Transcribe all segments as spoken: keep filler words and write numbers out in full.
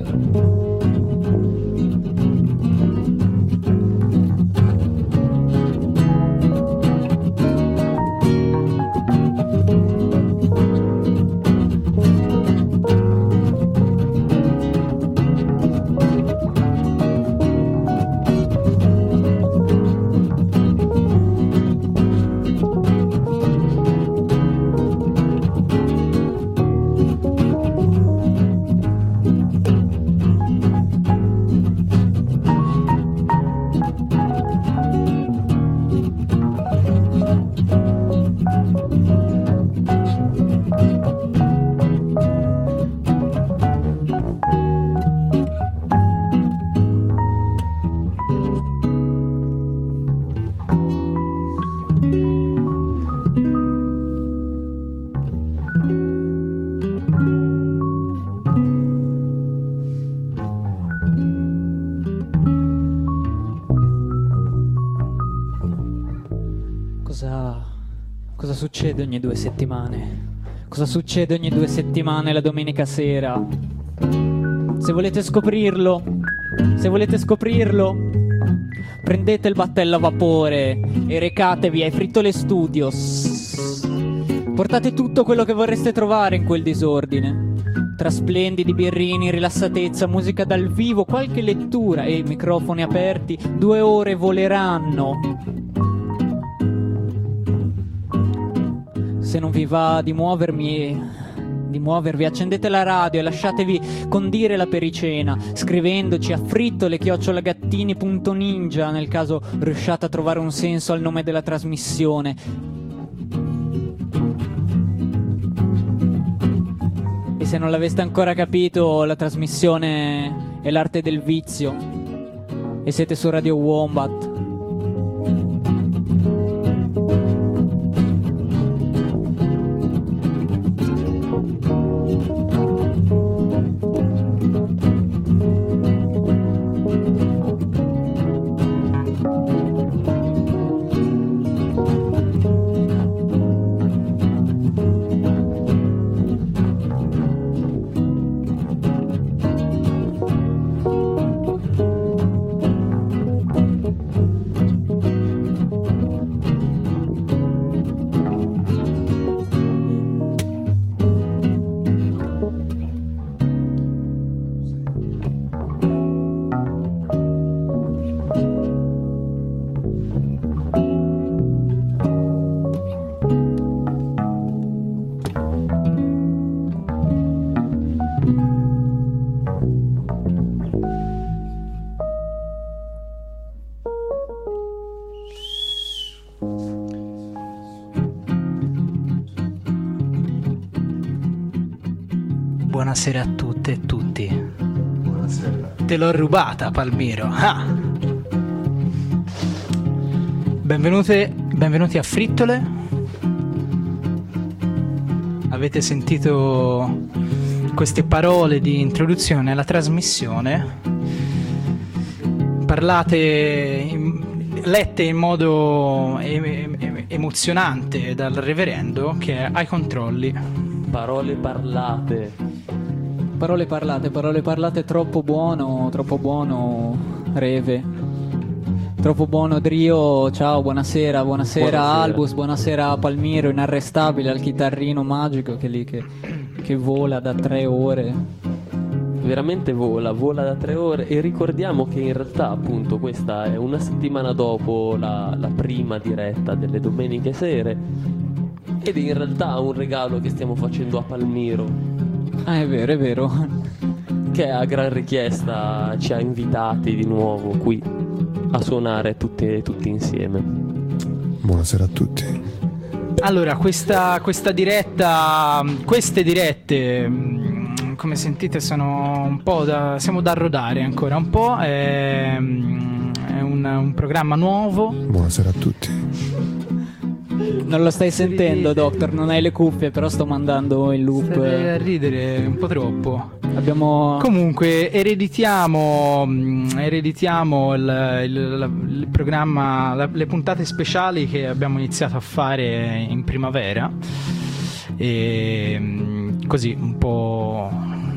Cosa, cosa succede ogni due settimane? Cosa succede ogni due settimane la domenica sera? Se volete scoprirlo, se volete scoprirlo, prendete il battello a vapore e recatevi ai Frittole Studios. Portate tutto quello che vorreste trovare in quel disordine. Tra splendidi birrini, rilassatezza, musica dal vivo, qualche lettura e microfoni aperti, due ore voleranno. Se non vi va di muovermi, di muovervi, accendete la radio e lasciatevi condire la pericena, scrivendoci a frittole chiocciola gattini punto ninja nel caso riusciate a trovare un senso al nome della trasmissione. E se non l'aveste ancora capito, la trasmissione è l'arte del vizio e siete su Radio Wombat. Buonasera a tutte e tutti. Buonasera. Te l'ho rubata, Palmiro. Ah. Benvenute, benvenuti a Frittole. Avete sentito queste parole di introduzione alla trasmissione, parlate in, lette in modo em, em, emozionante dal reverendo che è ai controlli. Parole parlate. Parole parlate, parole parlate, troppo buono, troppo buono, Reve. Troppo buono, Drio. Ciao, buonasera, buonasera, buonasera. Albus, buonasera Palmiro, inarrestabile al chitarrino magico che lì che, che vola da tre ore. Veramente vola, vola da tre ore. E ricordiamo che in realtà appunto questa è una settimana dopo la, la prima diretta delle domeniche sere. Ed è in realtà un regalo che stiamo facendo a Palmiro. Ah, è vero, è vero. Che a gran richiesta ci ha invitati di nuovo qui a suonare tutti, tutti insieme. Buonasera a tutti. Allora, questa, questa diretta, queste dirette, come sentite, sono un po' da, siamo da rodare ancora un po'. È, è un, un programma nuovo. Buonasera a tutti. Non lo stai sentendo, Doctor, non hai le cuffie, però sto mandando in loop. Stai a ridere un po' troppo. Abbiamo... Comunque ereditiamo, ereditiamo il, il, il programma, la, le puntate speciali che abbiamo iniziato a fare in primavera. E così un po'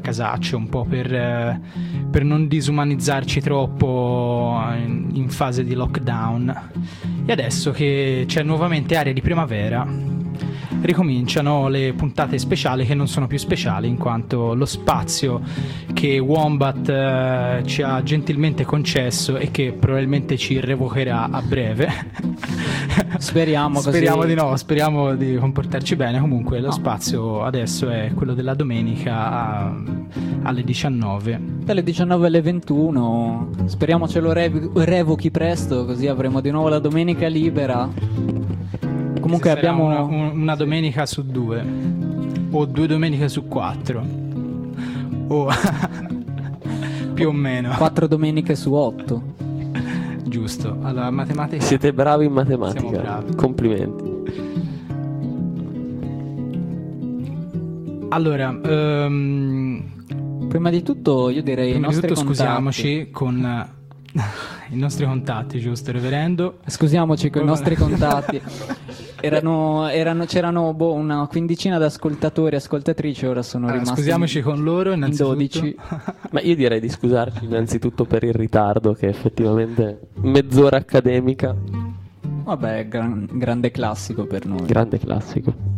casaccio, un po' per, eh, per non disumanizzarci troppo in, in fase di lockdown. E adesso che c'è nuovamente aria di primavera, ricominciano le puntate speciali, che non sono più speciali in quanto lo spazio che Wombat eh, ci ha gentilmente concesso e che probabilmente ci revocherà a breve. Speriamo così. Speriamo di no, speriamo di comportarci bene. Comunque lo No. spazio adesso è quello della domenica a- alle diciannove. Dalle diciannove alle ventuno. Speriamo ce lo rev- revochi presto, così avremo di nuovo la domenica libera. Comunque Sarà abbiamo una, un- una domenica su due o due domeniche su quattro o più o meno, quattro domeniche su otto. giusto. Allora, matematica. Siete bravi in Siamo matematica. bravi. Complimenti. Allora, ehm, Prima di tutto io direi i prima di nostri tutto contatti. scusiamoci con eh, i nostri contatti, giusto, reverendo? Scusiamoci con i nostri contatti. Erano, erano, c'erano boh, una quindicina di ascoltatori e ascoltatrici, ora sono Allora, rimasti scusiamoci con loro in innanzitutto. dodici. Ma io direi di scusarci innanzitutto per il ritardo, che effettivamente mezz'ora accademica, Vabbè, gran- grande classico per noi. grande classico.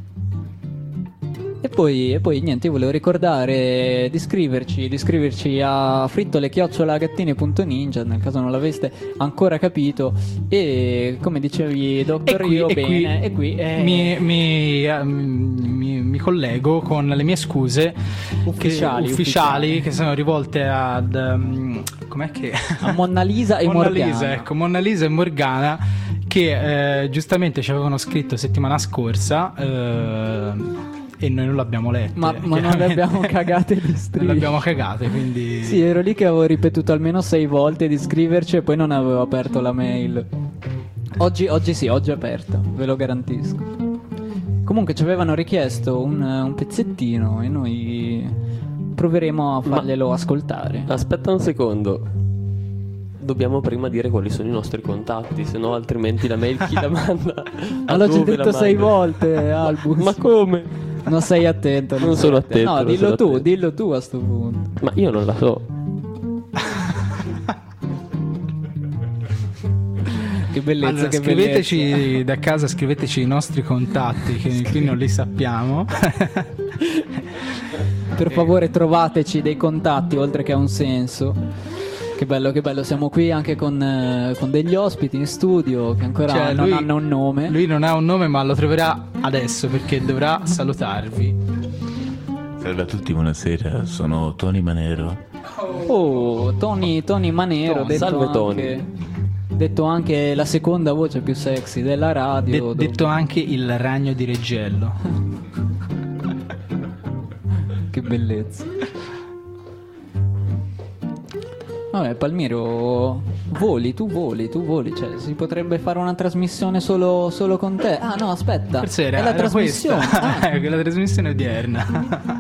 E poi, e poi niente, io volevo ricordare di iscriverci, di iscriverci a frittole chiocciola gattini punto ninja nel caso non l'aveste ancora capito. E come dicevi, dottor Io, bene, e qui eh, mi, mi, eh, mi- mi collego con le mie scuse Ufficiali, che, ufficiali, ufficiali. che sono rivolte ad um, com'è che a Monna Lisa e Monna Morgana. Lisa, ecco, Monna Lisa e Morgana, che eh, giustamente ci avevano scritto settimana scorsa eh, e noi non l'abbiamo lette, Ma, ma non le chiaramente. abbiamo cagate di Non le strisce. abbiamo cagate, quindi Sì, ero lì che avevo ripetuto almeno sei volte di iscriverci e poi non avevo aperto la mail. Oggi, oggi sì, oggi è aperta, ve lo garantisco. Comunque ci avevano richiesto un, un pezzettino e noi proveremo a farglielo ascoltare. Aspetta un secondo. Dobbiamo prima dire quali sono i nostri contatti, se no altrimenti la mail chi la manda? Ma A l'ho già dove la detto sei manda? volte, Albus. Ma come? Non sei attento. Non sei sono attento, No, non dillo sono tu, attento. dillo tu a sto punto. Ma io non la so. Che bellezza, allora, che scriveteci bellezza. da casa, scriveteci i nostri contatti che qui non li sappiamo. Per favore trovateci dei contatti oltre che a un senso. Che bello, che bello, siamo qui anche con, eh, con degli ospiti in studio che ancora Cioè, non lui- hanno un nome. Lui non ha un nome, ma lo troverà adesso perché dovrà salutarvi. Salve a tutti, buonasera, sono Tony Manero. Oh, Tony, Tony Manero, Tony, detto salve, anche, Tony. detto anche la seconda voce più sexy della radio. De- dove- detto anche il ragno di Reggello. Che bellezza. Vabbè, Palmiro, voli, tu voli, tu voli, cioè si potrebbe fare una trasmissione solo, solo con te. Ah no, aspetta, Forse era, è la era trasmissione. questa. Ah, Ecco, la trasmissione odierna.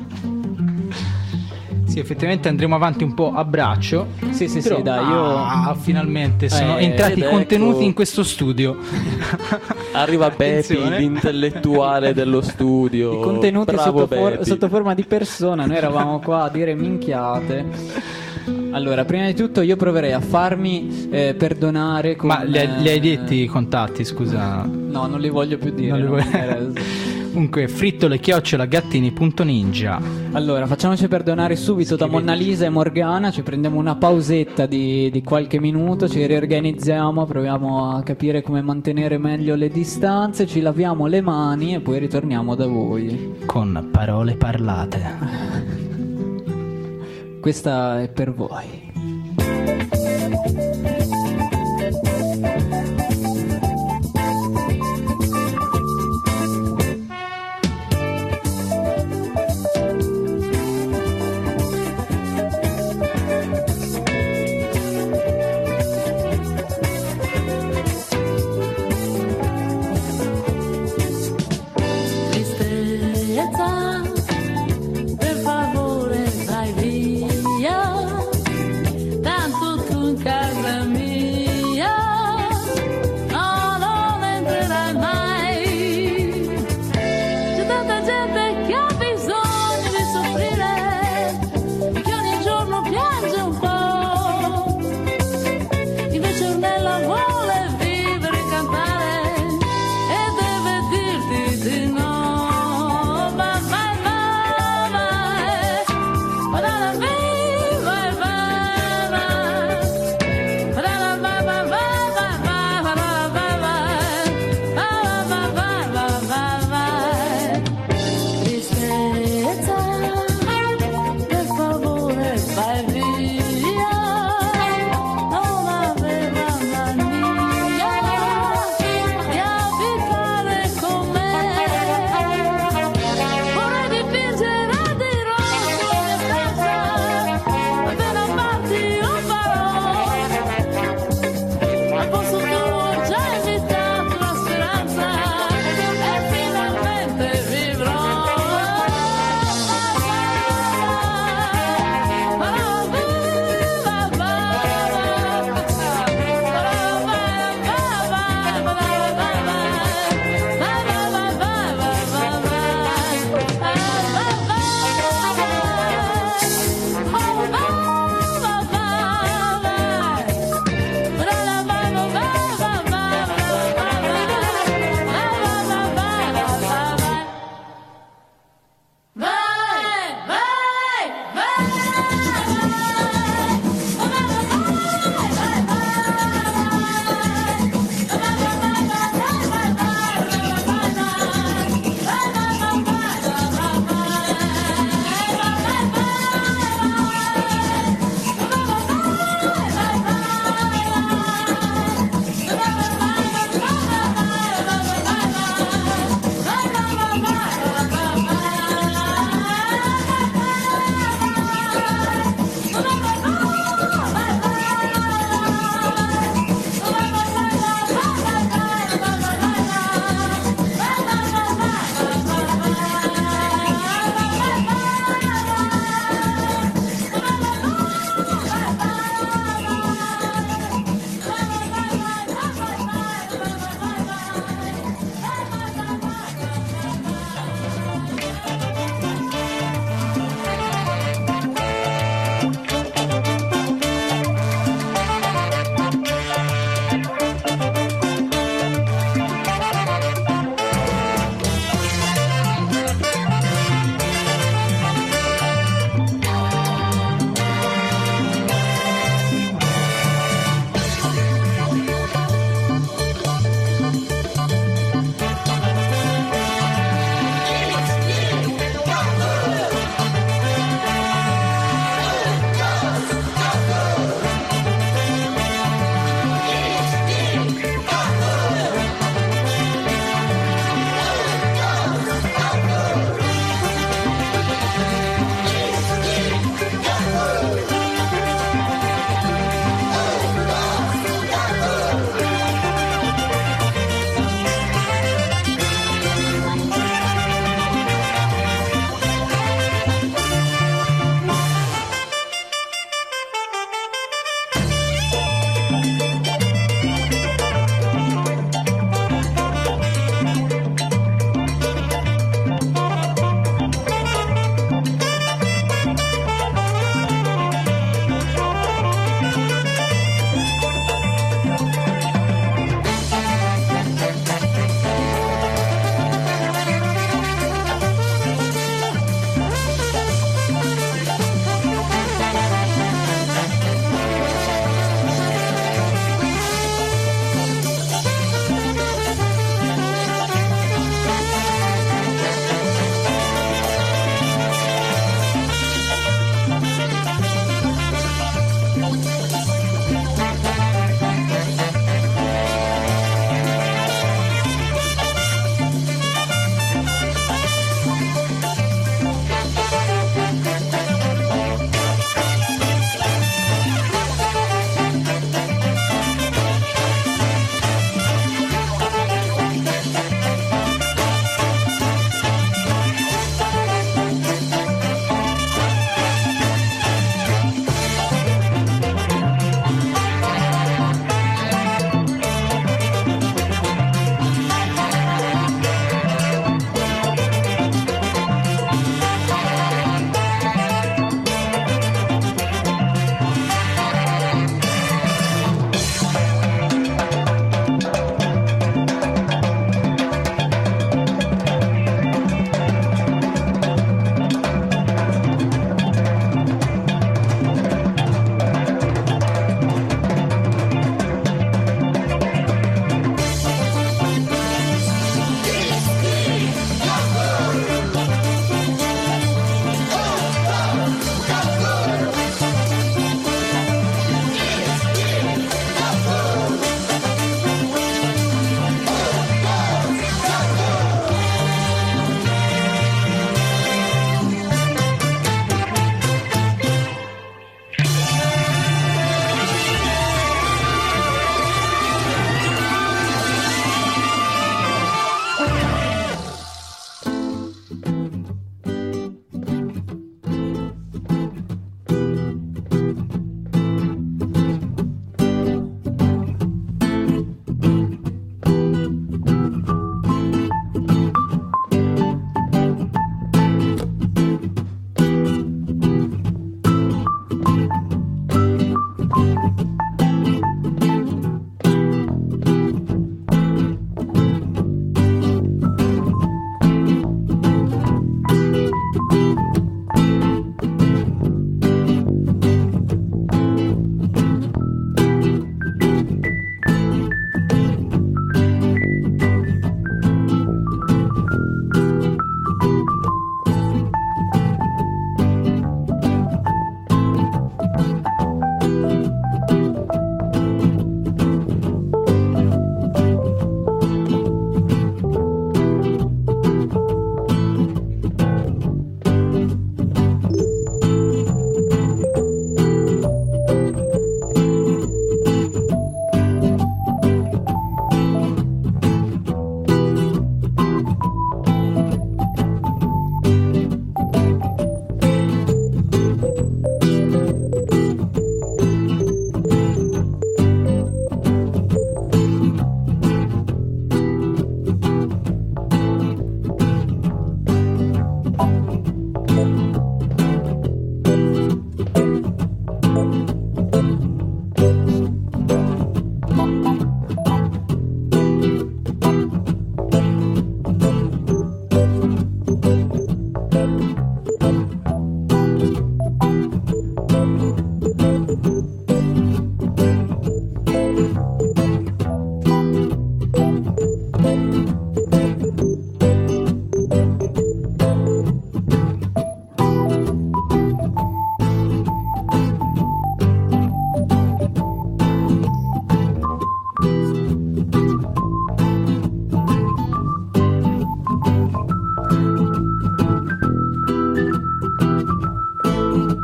Sì, effettivamente andremo avanti un po' a braccio. sì, sì, Però- sì, dai, io... Ah, finalmente sono Eh, entrati ed i ecco- contenuti in questo studio. Arriva Bepi, Attenzione. l'intellettuale dello studio. I contenuti Bravo sotto, for- Bepi. sotto forma di persona, noi eravamo qua a dire minchiate. Allora, prima di tutto io proverei a farmi eh, perdonare con... Ma li hai, li hai eh, detti i contatti, scusa? No, non li voglio più dire. Non li non vuoi- mi interessa. Comunque, frittole chiocciola gattini punto ninja. Allora, facciamoci perdonare subito da Monna Lisa e Morgana, ci prendiamo una pausetta di, di qualche minuto, ci riorganizziamo, proviamo a capire come mantenere meglio le distanze, ci laviamo le mani e poi ritorniamo da voi. Con parole parlate. Questa è per voi. Tristezza, per favore vai via,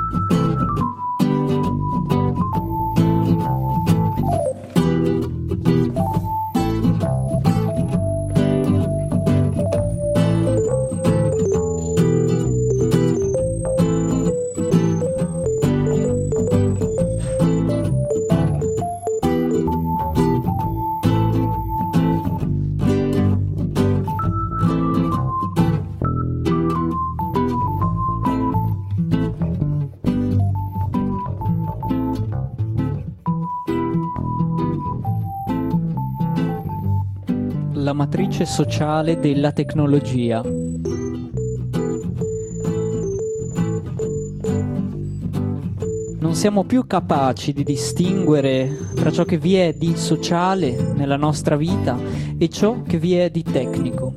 La matrice sociale della tecnologia. Non siamo più capaci di distinguere tra ciò che vi è di sociale nella nostra vita e ciò che vi è di tecnico.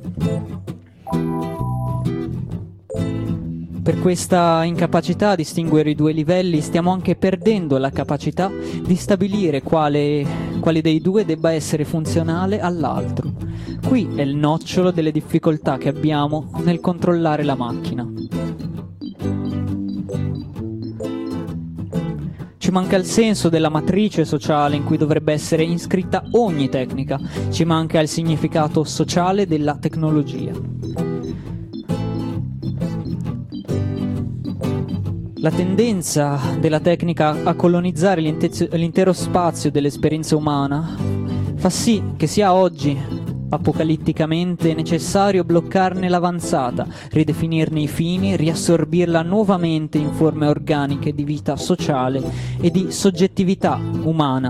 Per questa incapacità a distinguere i due livelli stiamo anche perdendo la capacità di stabilire quale, quale dei due debba essere funzionale all'altro. Qui è il nocciolo delle difficoltà che abbiamo nel controllare la macchina. Ci manca il senso della matrice sociale in cui dovrebbe essere iscritta ogni tecnica, ci manca il significato sociale della tecnologia. La tendenza della tecnica a colonizzare l'intero spazio dell'esperienza umana fa sì che sia oggi apocalitticamente necessario bloccarne l'avanzata, ridefinirne i fini, riassorbirla nuovamente in forme organiche di vita sociale e di soggettività umana.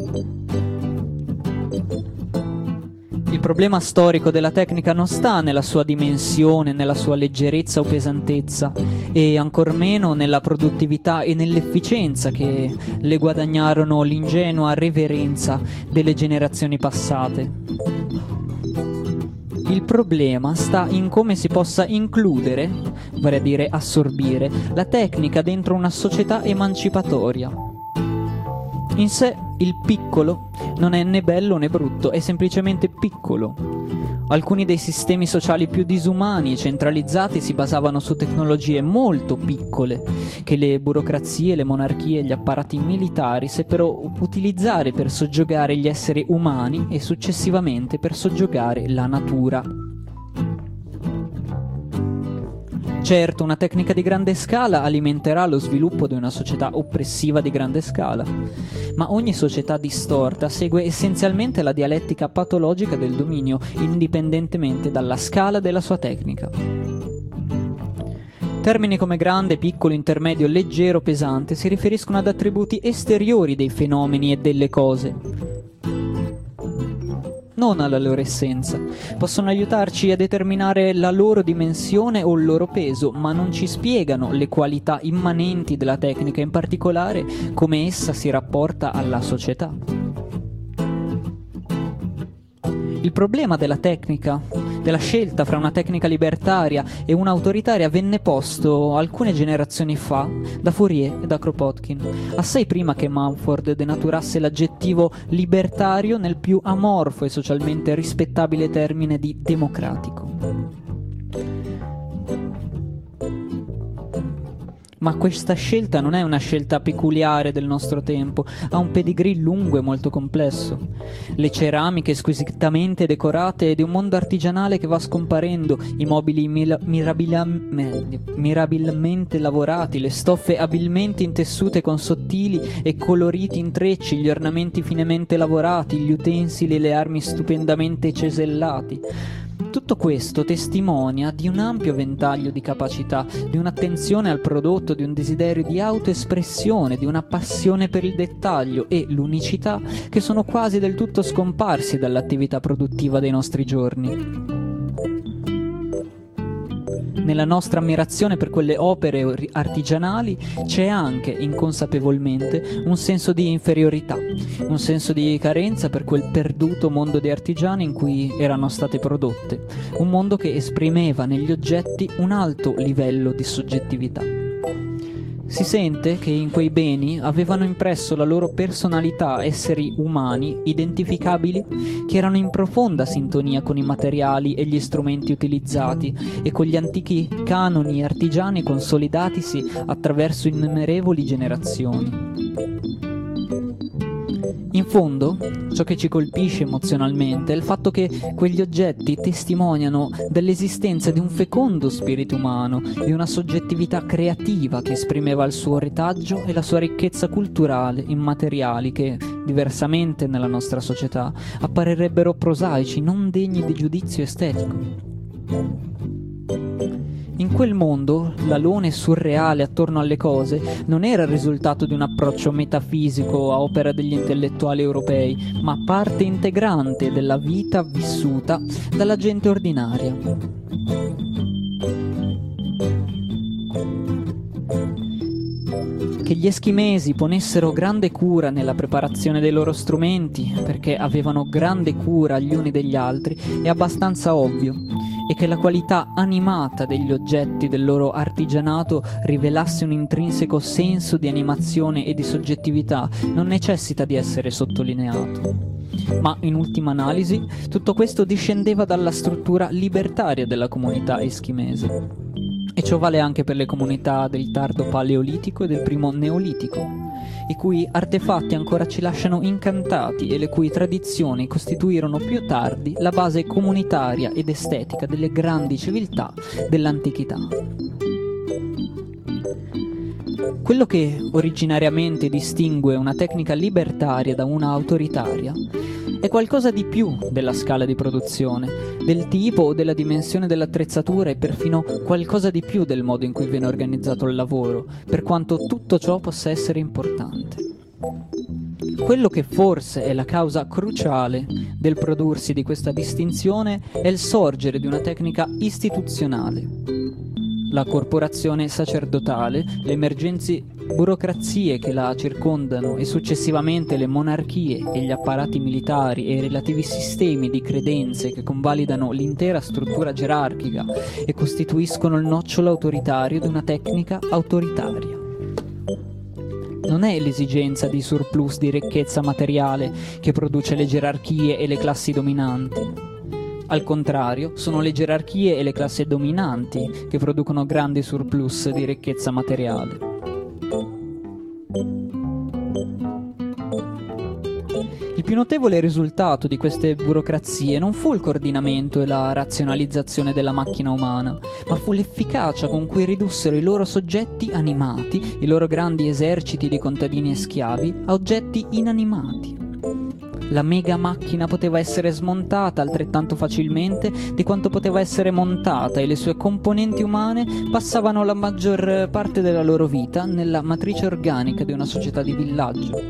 Il problema storico della tecnica non sta nella sua dimensione, nella sua leggerezza o pesantezza, e ancor meno nella produttività e nell'efficienza che le guadagnarono l'ingenua reverenza delle generazioni passate. Il problema sta in come si possa includere, vale a dire assorbire, la tecnica dentro una società emancipatoria. In sé il piccolo non è né bello né brutto, è semplicemente piccolo. Alcuni dei sistemi sociali più disumani e centralizzati si basavano su tecnologie molto piccole, che le burocrazie, le monarchie e gli apparati militari seppero utilizzare per soggiogare gli esseri umani e successivamente per soggiogare la natura. Certo, una tecnica di grande scala alimenterà lo sviluppo di una società oppressiva di grande scala, ma ogni società distorta segue essenzialmente la dialettica patologica del dominio, indipendentemente dalla scala della sua tecnica. Termini come grande, piccolo, intermedio, leggero, pesante si riferiscono ad attributi esteriori dei fenomeni e delle cose, non alla loro essenza. Possono aiutarci a determinare la loro dimensione o il loro peso, ma non ci spiegano le qualità immanenti della tecnica, in particolare come essa si rapporta alla società. Il problema della tecnica, della scelta fra una tecnica libertaria e una autoritaria venne posto alcune generazioni fa da Fourier e da Kropotkin, assai prima che Mumford denaturasse l'aggettivo libertario nel più amorfo e socialmente rispettabile termine di democratico. Ma questa scelta non è una scelta peculiare del nostro tempo, ha un pedigree lungo e molto complesso. Le ceramiche squisitamente decorate di un mondo artigianale che va scomparendo, i mobili mil- mirabilam- mirabilmente lavorati, le stoffe abilmente intessute con sottili e coloriti intrecci, gli ornamenti finemente lavorati, gli utensili e le armi stupendamente cesellati. Tutto questo testimonia di un ampio ventaglio di capacità, di un'attenzione al prodotto, di un desiderio di autoespressione, di una passione per il dettaglio e l'unicità che sono quasi del tutto scomparsi dall'attività produttiva dei nostri giorni. Nella nostra ammirazione per quelle opere artigianali c'è anche, inconsapevolmente, un senso di inferiorità, un senso di carenza per quel perduto mondo di artigiani in cui erano state prodotte, un mondo che esprimeva negli oggetti un alto livello di soggettività. Si sente che in quei beni avevano impresso la loro personalità esseri umani identificabili che erano in profonda sintonia con i materiali e gli strumenti utilizzati e con gli antichi canoni artigiani consolidatisi attraverso innumerevoli generazioni. In fondo, ciò che ci colpisce emozionalmente è il fatto che quegli oggetti testimoniano dell'esistenza di un fecondo spirito umano, di una soggettività creativa che esprimeva il suo retaggio e la sua ricchezza culturale, immateriali che, diversamente nella nostra società, apparirebbero prosaici, non degni di giudizio estetico. In quel mondo, l'alone surreale attorno alle cose non era il risultato di un approccio metafisico a opera degli intellettuali europei, ma parte integrante della vita vissuta dalla gente ordinaria. Che gli eschimesi ponessero grande cura nella preparazione dei loro strumenti, perché avevano grande cura gli uni degli altri, è abbastanza ovvio, e che la qualità animata degli oggetti del loro artigianato rivelasse un intrinseco senso di animazione e di soggettività non necessita di essere sottolineato. Ma in ultima analisi tutto questo discendeva dalla struttura libertaria della comunità eschimese. E ciò vale anche per le comunità del tardo paleolitico e del primo neolitico, i cui artefatti ancora ci lasciano incantati e le cui tradizioni costituirono più tardi la base comunitaria ed estetica delle grandi civiltà dell'antichità. Quello che originariamente distingue una tecnica libertaria da una autoritaria è qualcosa di più della scala di produzione, del tipo o della dimensione dell'attrezzatura e perfino qualcosa di più del modo in cui viene organizzato il lavoro, per quanto tutto ciò possa essere importante. Quello che forse è la causa cruciale del prodursi di questa distinzione è il sorgere di una tecnica istituzionale. La corporazione sacerdotale, le emergenze burocrazie che la circondano e successivamente le monarchie e gli apparati militari e i relativi sistemi di credenze che convalidano l'intera struttura gerarchica e costituiscono il nocciolo autoritario di una tecnica autoritaria. Non è l'esigenza di surplus di ricchezza materiale che produce le gerarchie e le classi dominanti. Al contrario, sono le gerarchie e le classi dominanti che producono grandi surplus di ricchezza materiale. Il più notevole risultato di queste burocrazie non fu il coordinamento e la razionalizzazione della macchina umana, ma fu l'efficacia con cui ridussero i loro soggetti animati, i loro grandi eserciti di contadini e schiavi, a oggetti inanimati. La mega macchina poteva essere smontata altrettanto facilmente di quanto poteva essere montata e le sue componenti umane passavano la maggior parte della loro vita nella matrice organica di una società di villaggio.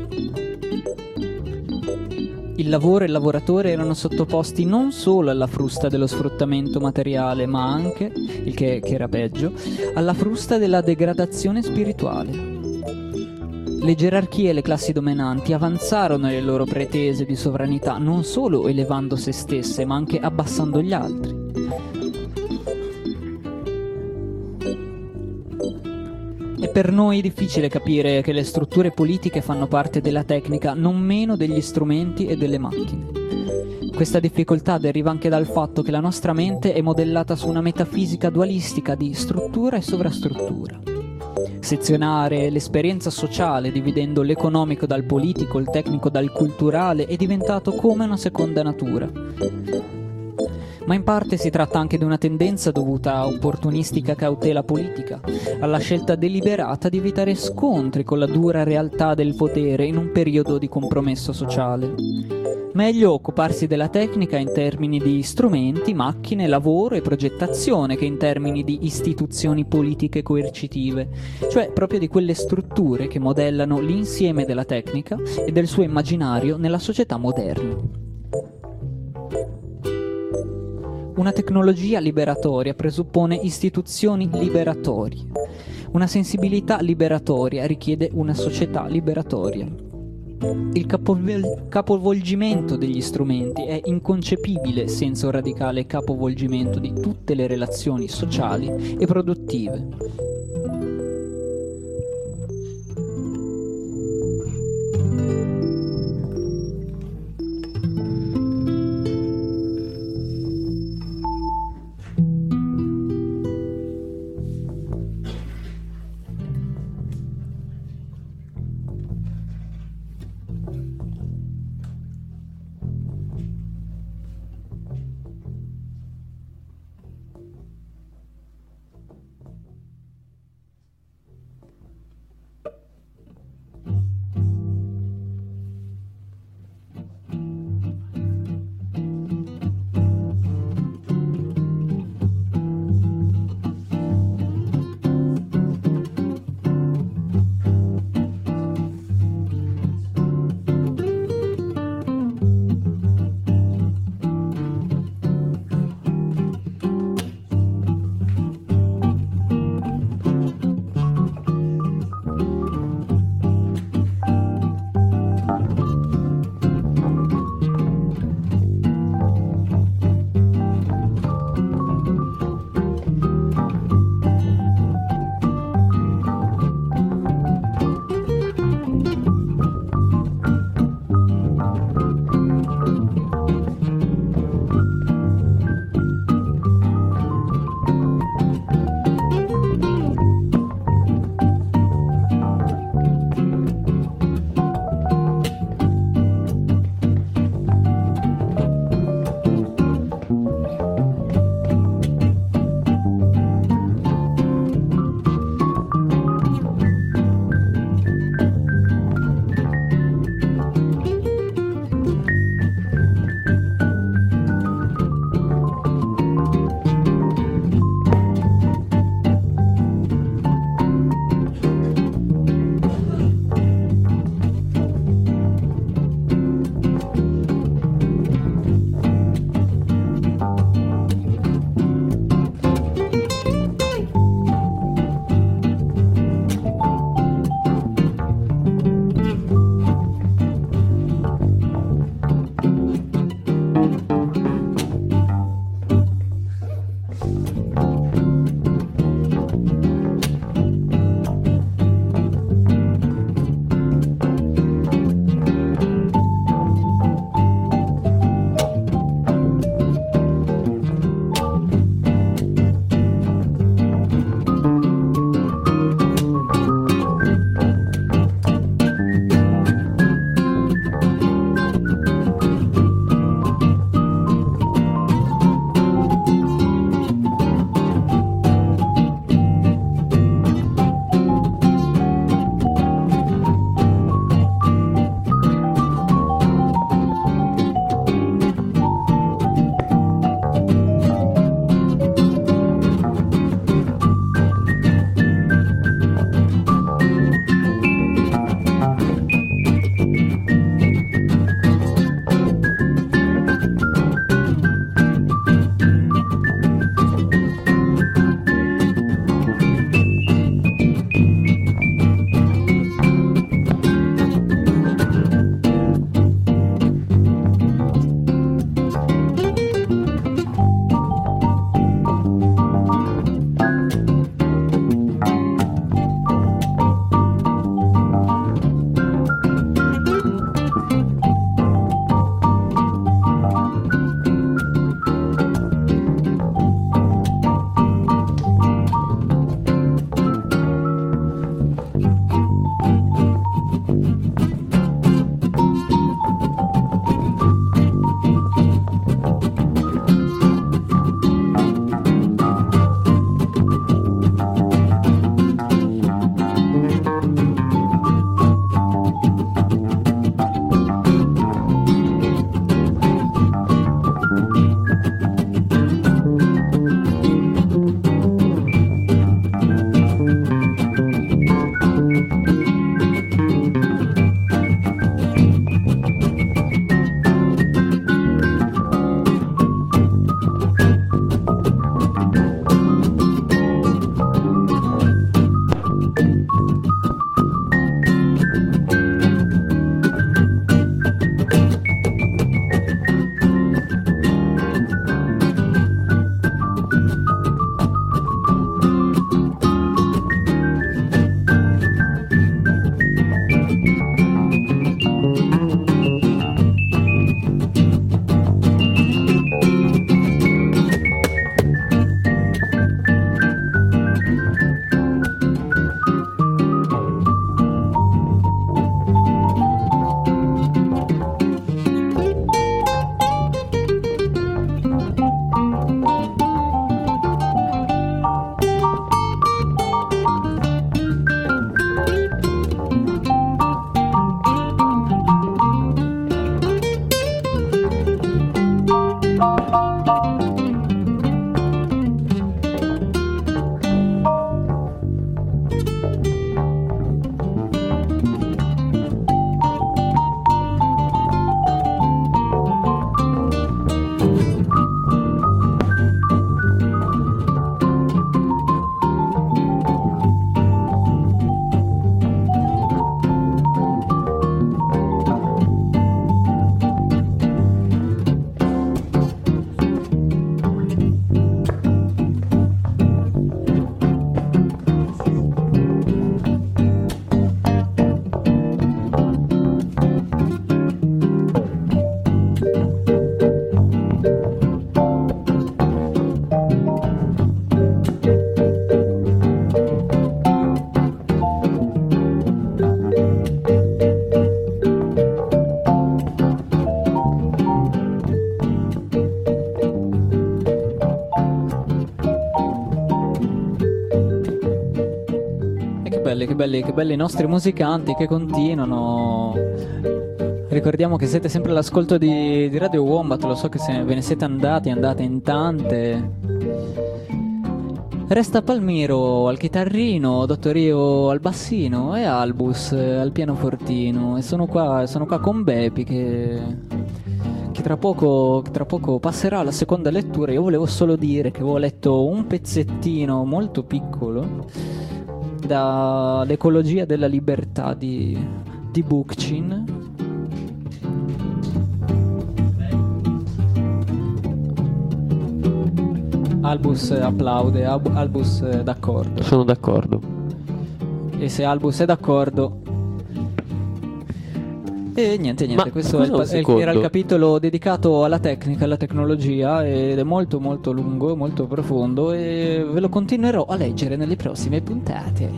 Il lavoro e il lavoratore erano sottoposti non solo alla frusta dello sfruttamento materiale, ma anche, il che, che era peggio, alla frusta della degradazione spirituale. Le gerarchie e le classi dominanti avanzarono le loro pretese di sovranità non solo elevando se stesse, ma anche abbassando gli altri. È per noi difficile capire che le strutture politiche fanno parte della tecnica non meno degli strumenti e delle macchine. Questa difficoltà deriva anche dal fatto che la nostra mente è modellata su una metafisica dualistica di struttura e sovrastruttura. Sezionare l'esperienza sociale dividendo l'economico dal politico, il tecnico dal culturale è diventato come una seconda natura. Ma in parte si tratta anche di una tendenza dovuta a opportunistica cautela politica, alla scelta deliberata di evitare scontri con la dura realtà del potere in un periodo di compromesso sociale. Meglio occuparsi della tecnica in termini di strumenti, macchine, lavoro e progettazione che in termini di istituzioni politiche coercitive, cioè proprio di quelle strutture che modellano l'insieme della tecnica e del suo immaginario nella società moderna. Una tecnologia liberatoria presuppone istituzioni liberatorie. Una sensibilità liberatoria richiede una società liberatoria. Il capovol- capovolgimento degli strumenti è inconcepibile senza un radicale capovolgimento di tutte le relazioni sociali e produttive. belli, che belli i nostri musicanti che continuano. Ricordiamo che siete sempre all'ascolto di, di Radio Wombat, lo so che se ve ne siete andati, andate in tante. Resta Palmiro al chitarrino, Dottorio al bassino e Albus al pianofortino. E sono qua, sono qua con Bepi che, che tra poco, tra poco passerà alla seconda lettura. Io volevo solo dire che avevo letto un pezzettino molto piccolo da L'ecologia della libertà di, di Bookchin. Albus applaude, Ab- Albus è d'accordo. Sono d'accordo. E se Albus è d'accordo... E niente, niente, Ma questo è il scusa un pa- è il- secondo. era il capitolo dedicato alla tecnica, alla tecnologia, ed è molto molto lungo, molto profondo, e ve lo continuerò a leggere nelle prossime puntate.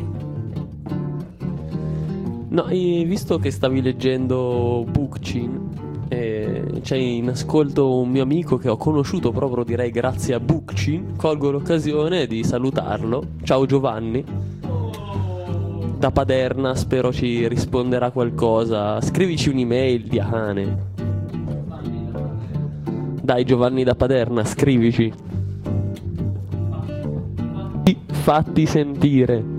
No, e visto che stavi leggendo Bookchin, eh, c'è in ascolto un mio amico che ho conosciuto proprio, direi, grazie a Bookchin. Colgo l'occasione di salutarlo. Ciao Giovanni. Da Paderna, spero ci risponderà qualcosa. Scrivici un'email, Diane. Dai Giovanni da Paderna, scrivici. Fatti sentire.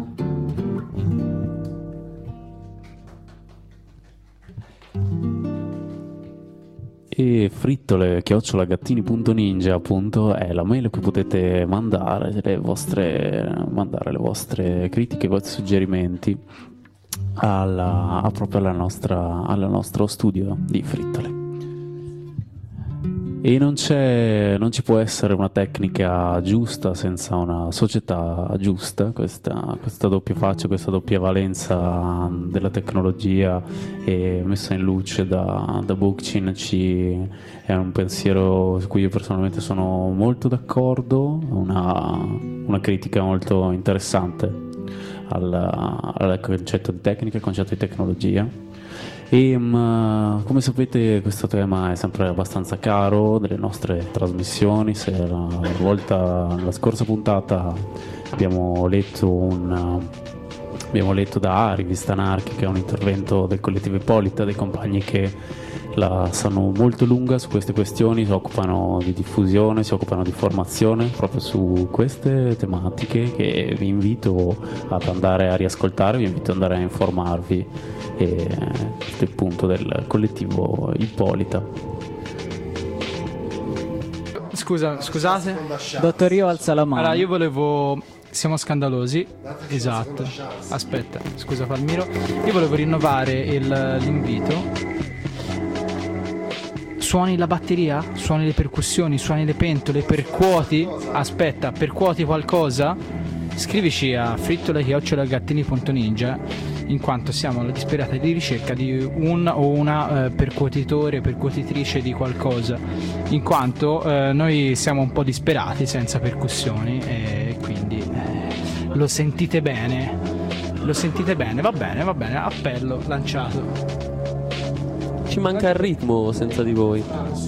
E frittole chiocciola gattini punto ninja appunto è la mail a cui potete mandare le vostre, mandare le vostre critiche, i vostri suggerimenti alla, a proprio alla nostra, al nostro studio di frittole. E non c'è, non ci può essere una tecnica giusta senza una società giusta. Questa, questa doppia faccia, questa doppia valenza della tecnologia e messa in luce da, da Bookchin ci, è un pensiero su cui io personalmente sono molto d'accordo, una, una critica molto interessante al, al concetto di tecnica, al concetto di tecnologia. E um, come sapete questo tema è sempre abbastanza caro delle nostre trasmissioni. Se la, la volta, la scorsa puntata abbiamo letto un abbiamo letto da Rivista Anarchica un intervento del collettivo Ippolita, dei compagni che la sanno molto lunga su queste questioni, si occupano di diffusione, si occupano di formazione proprio su queste tematiche, che vi invito ad andare a riascoltare, vi invito ad andare a informarvi. E questo è il punto del collettivo Ippolita. Scusa, scusate. Dottorio alza la mano. Allora, io volevo... Siamo scandalosi. Esatto. Aspetta, scusa Palmiro. Io volevo rinnovare il, l'invito. Suoni la batteria? Suoni le percussioni? Suoni le pentole? Percuoti? Aspetta, percuoti qualcosa? Scrivici a frittole chiocciola gattini punto ninja, in quanto siamo alla disperata di ricerca di un o una eh, percuotitore, percuotitrice di qualcosa, in quanto eh, noi siamo un po' disperati senza percussioni e quindi eh, lo sentite bene, lo sentite bene, va bene, va bene, appello lanciato. Ci manca il ritmo senza di voi.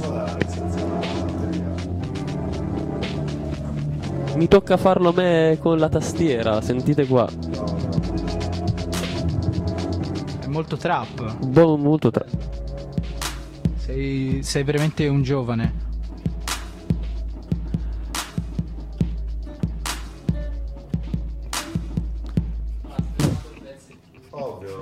Mi tocca farlo a me con la tastiera, sentite qua. È molto trap. Boh, molto tra... Sei, sei veramente un giovane. Ovvio.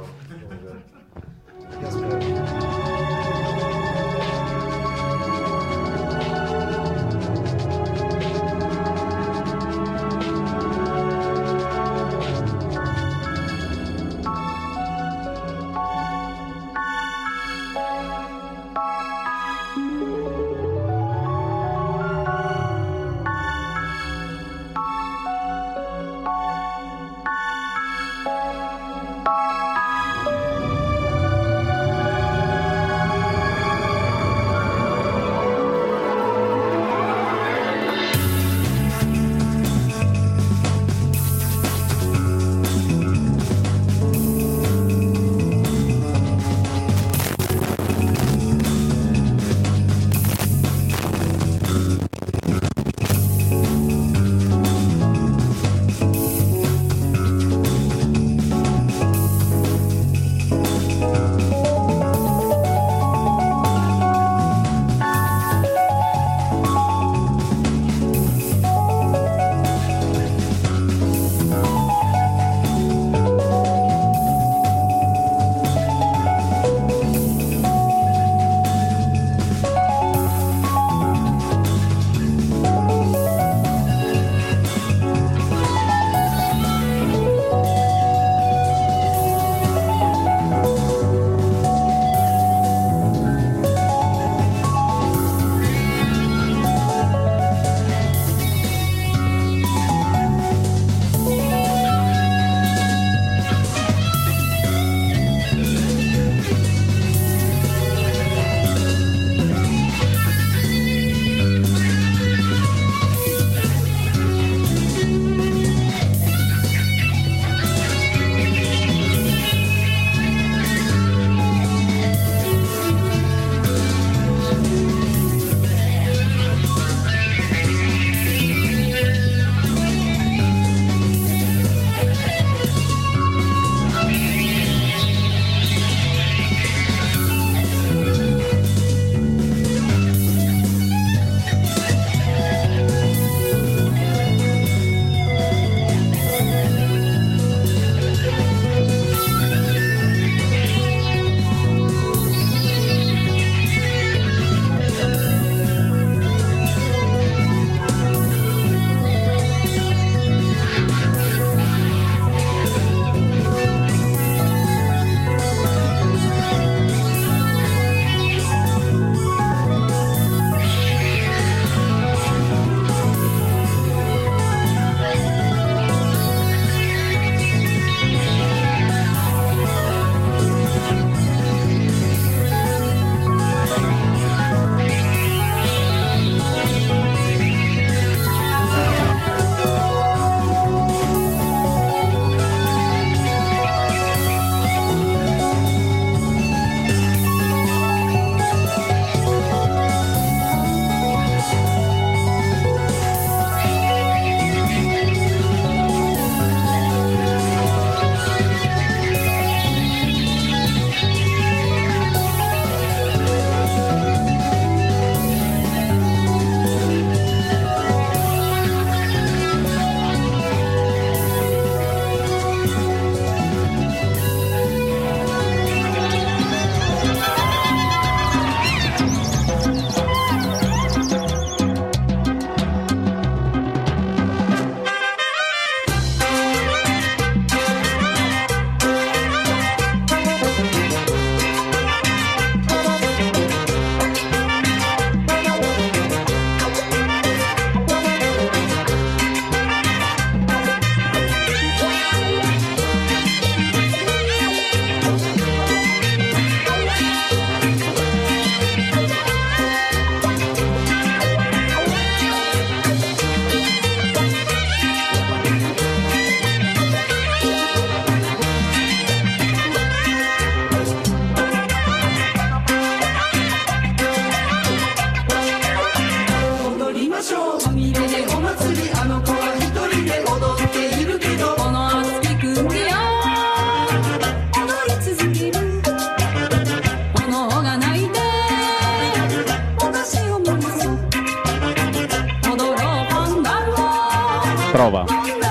Prova.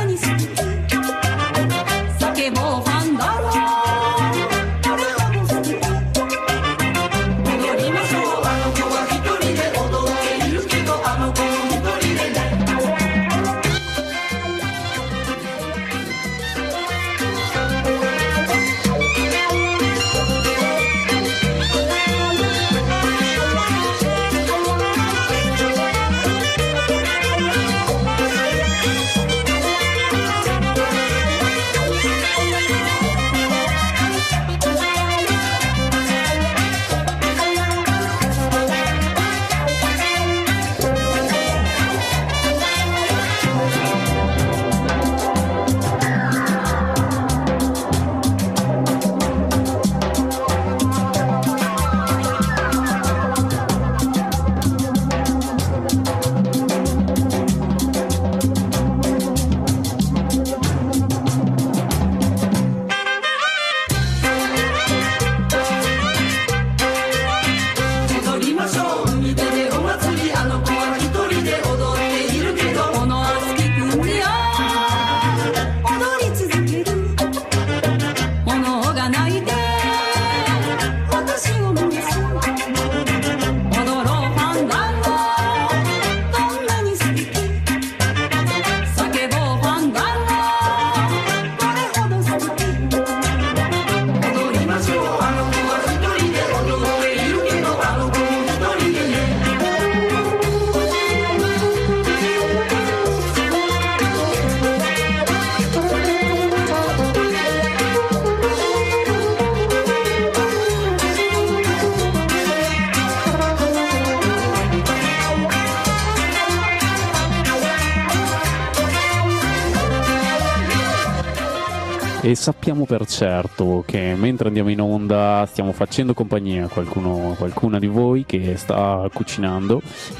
E sappiamo per certo che mentre andiamo in onda stiamo facendo compagnia a qualcuno, qualcuna di voi che sta cucinando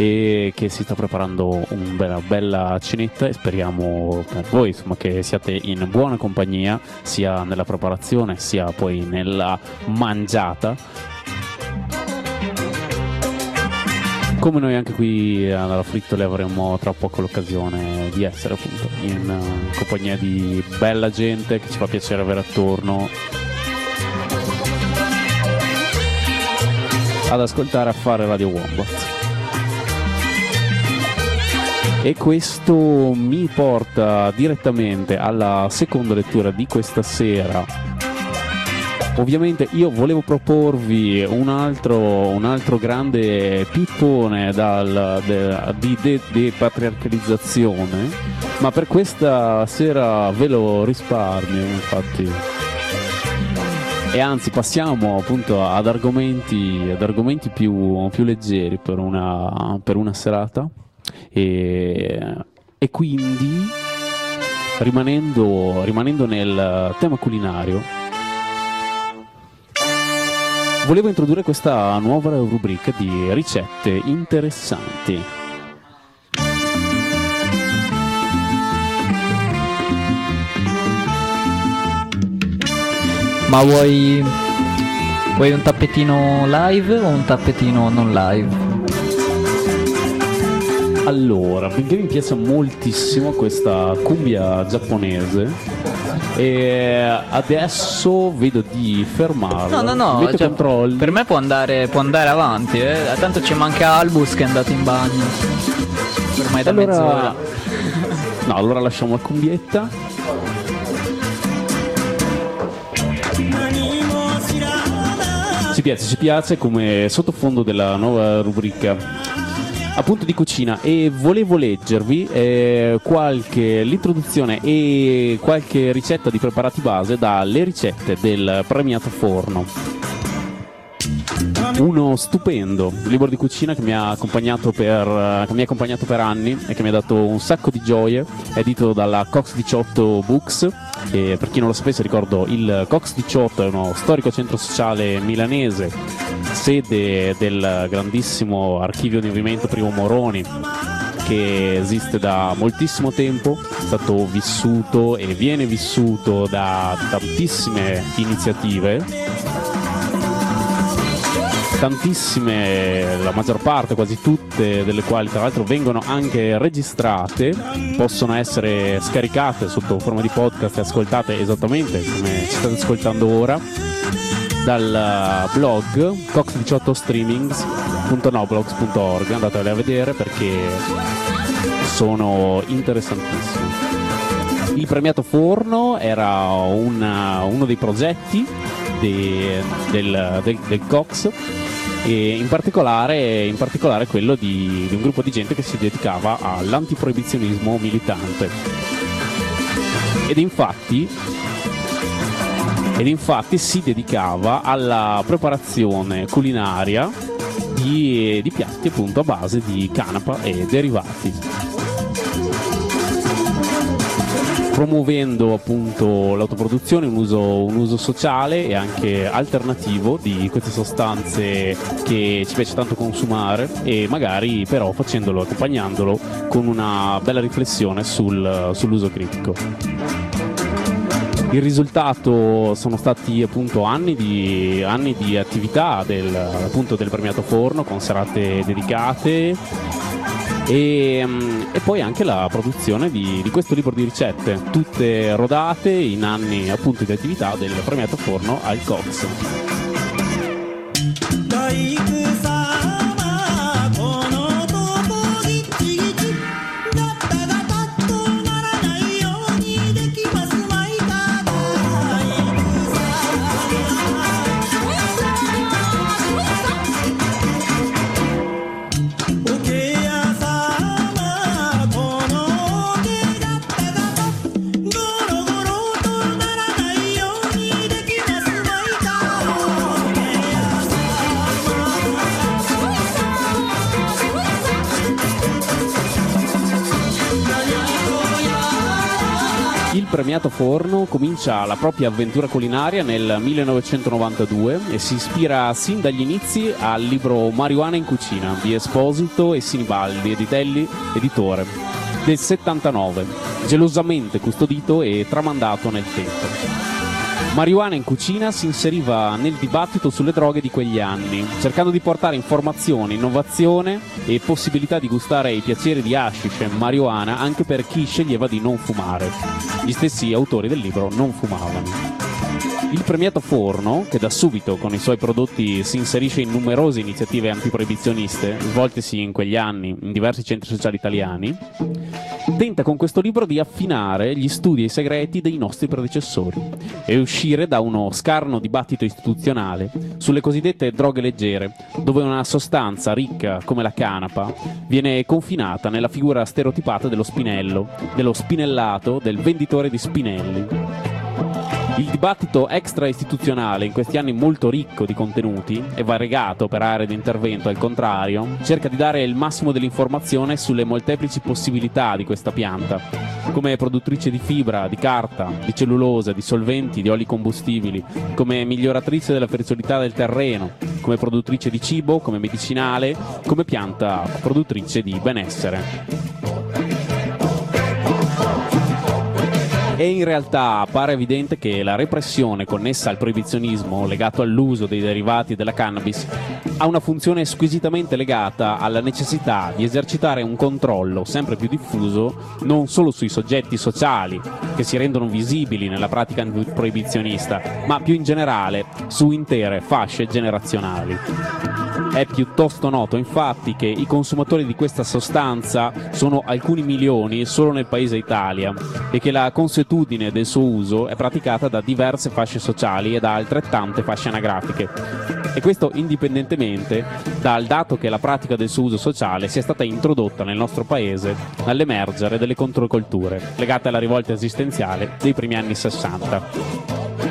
e che si sta preparando una bella, bella cenetta, e speriamo per voi insomma che siate in buona compagnia sia nella preparazione sia poi nella mangiata. Come noi anche qui alla Frittole avremo tra poco l'occasione di essere appunto in uh, compagnia di bella gente che ci fa piacere avere attorno ad ascoltare, a fare Radio Wombat. E questo mi porta direttamente alla seconda lettura di questa sera. Ovviamente io volevo proporvi un altro, un altro grande pippone dal, de, di de, depatriarcalizzazione, ma per questa sera ve lo risparmio, infatti. E anzi passiamo appunto ad argomenti, ad argomenti più, più leggeri per una, per una serata. E, e quindi rimanendo, rimanendo nel tema culinario, volevo introdurre questa nuova rubrica di ricette interessanti. Ma vuoi vuoi un tappetino live o un tappetino non live? Allora, perché mi piace moltissimo questa cumbia giapponese e adesso vedo di fermarla. No, no, no, Avete cioè, controlli? per me può andare, può andare avanti, eh. Tanto ci manca Albus che è andato in bagno ormai da allora... mezz'ora. No, allora lasciamo la cumbietta. Ci piace, ci piace come sottofondo della nuova rubrica appunto di cucina, e volevo leggervi eh, qualche l'introduzione e qualche ricetta di preparati base dalle ricette del Premiato Forno, uno stupendo libro di cucina che mi ha accompagnato per che mi ha accompagnato per anni e che mi ha dato un sacco di gioie, edito dalla Cox diciotto Books. E per chi non lo sapesse, ricordo, il Cox diciotto è uno storico centro sociale milanese, sede del grandissimo archivio di movimento Primo Moroni, che esiste da moltissimo tempo, è stato vissuto e viene vissuto da tantissime iniziative. tantissime, la maggior parte, quasi tutte, delle quali tra l'altro vengono anche registrate, possono essere scaricate sotto forma di podcast e ascoltate esattamente come ci state ascoltando ora dal blog cox diciotto streamings punto noblogs punto org. Andatevele a vedere perché sono interessantissimi. Il premiato Forno era una, uno dei progetti de, del, del, del Cox, e in particolare, in particolare quello di, di un gruppo di gente che si dedicava all'antiproibizionismo militante. Ed infatti, ed infatti si dedicava alla preparazione culinaria di, di piatti appunto a base di canapa e derivati, promuovendo appunto l'autoproduzione, un uso, un uso sociale e anche alternativo di queste sostanze che ci piace tanto consumare, e magari però facendolo, accompagnandolo con una bella riflessione sul, sull'uso critico. Il risultato sono stati appunto anni di, anni di attività del, appunto del premiato Forno, con serate dedicate, e, e poi anche la produzione di, di questo libro di ricette, tutte rodate in anni appunto di attività del premiato Forno al Cox. Il premiato Forno comincia la propria avventura culinaria nel millenovecentonovantadue e si ispira sin dagli inizi al libro Marijuana in cucina di Esposito e Sinibaldi, Editelli, editore, del settantanove, gelosamente custodito e tramandato nel tempo. Marijuana in cucina si inseriva nel dibattito sulle droghe di quegli anni, cercando di portare informazione, innovazione e possibilità di gustare i piaceri di hashish e marijuana anche per chi sceglieva di non fumare. Gli stessi autori del libro non fumavano. Il premiato Forno, che da subito con i suoi prodotti si inserisce in numerose iniziative antiproibizioniste svoltesi in quegli anni in diversi centri sociali italiani, tenta con questo libro di affinare gli studi e i segreti dei nostri predecessori e uscire da uno scarno dibattito istituzionale sulle cosiddette droghe leggere, dove una sostanza ricca come la canapa viene confinata nella figura stereotipata dello spinello, dello spinellato, del venditore di spinelli. Il dibattito extra-istituzionale, in questi anni molto ricco di contenuti e variegato per aree di intervento, al contrario, cerca di dare il massimo dell'informazione sulle molteplici possibilità di questa pianta, come produttrice di fibra, di carta, di cellulosa, di solventi, di oli combustibili, come miglioratrice della fertilità del terreno, come produttrice di cibo, come medicinale, come pianta produttrice di benessere. E in realtà appare evidente che la repressione connessa al proibizionismo legato all'uso dei derivati della cannabis ha una funzione squisitamente legata alla necessità di esercitare un controllo sempre più diffuso non solo sui soggetti sociali che si rendono visibili nella pratica proibizionista, ma più in generale su intere fasce generazionali. È piuttosto noto infatti che i consumatori di questa sostanza sono alcuni milioni solo nel paese Italia e che la consuetudine del suo uso è praticata da diverse fasce sociali e da altrettante fasce anagrafiche, e questo indipendentemente dal dato che la pratica del suo uso sociale sia stata introdotta nel nostro paese all'emergere delle controculture legate alla rivolta esistenziale dei primi anni sessanta.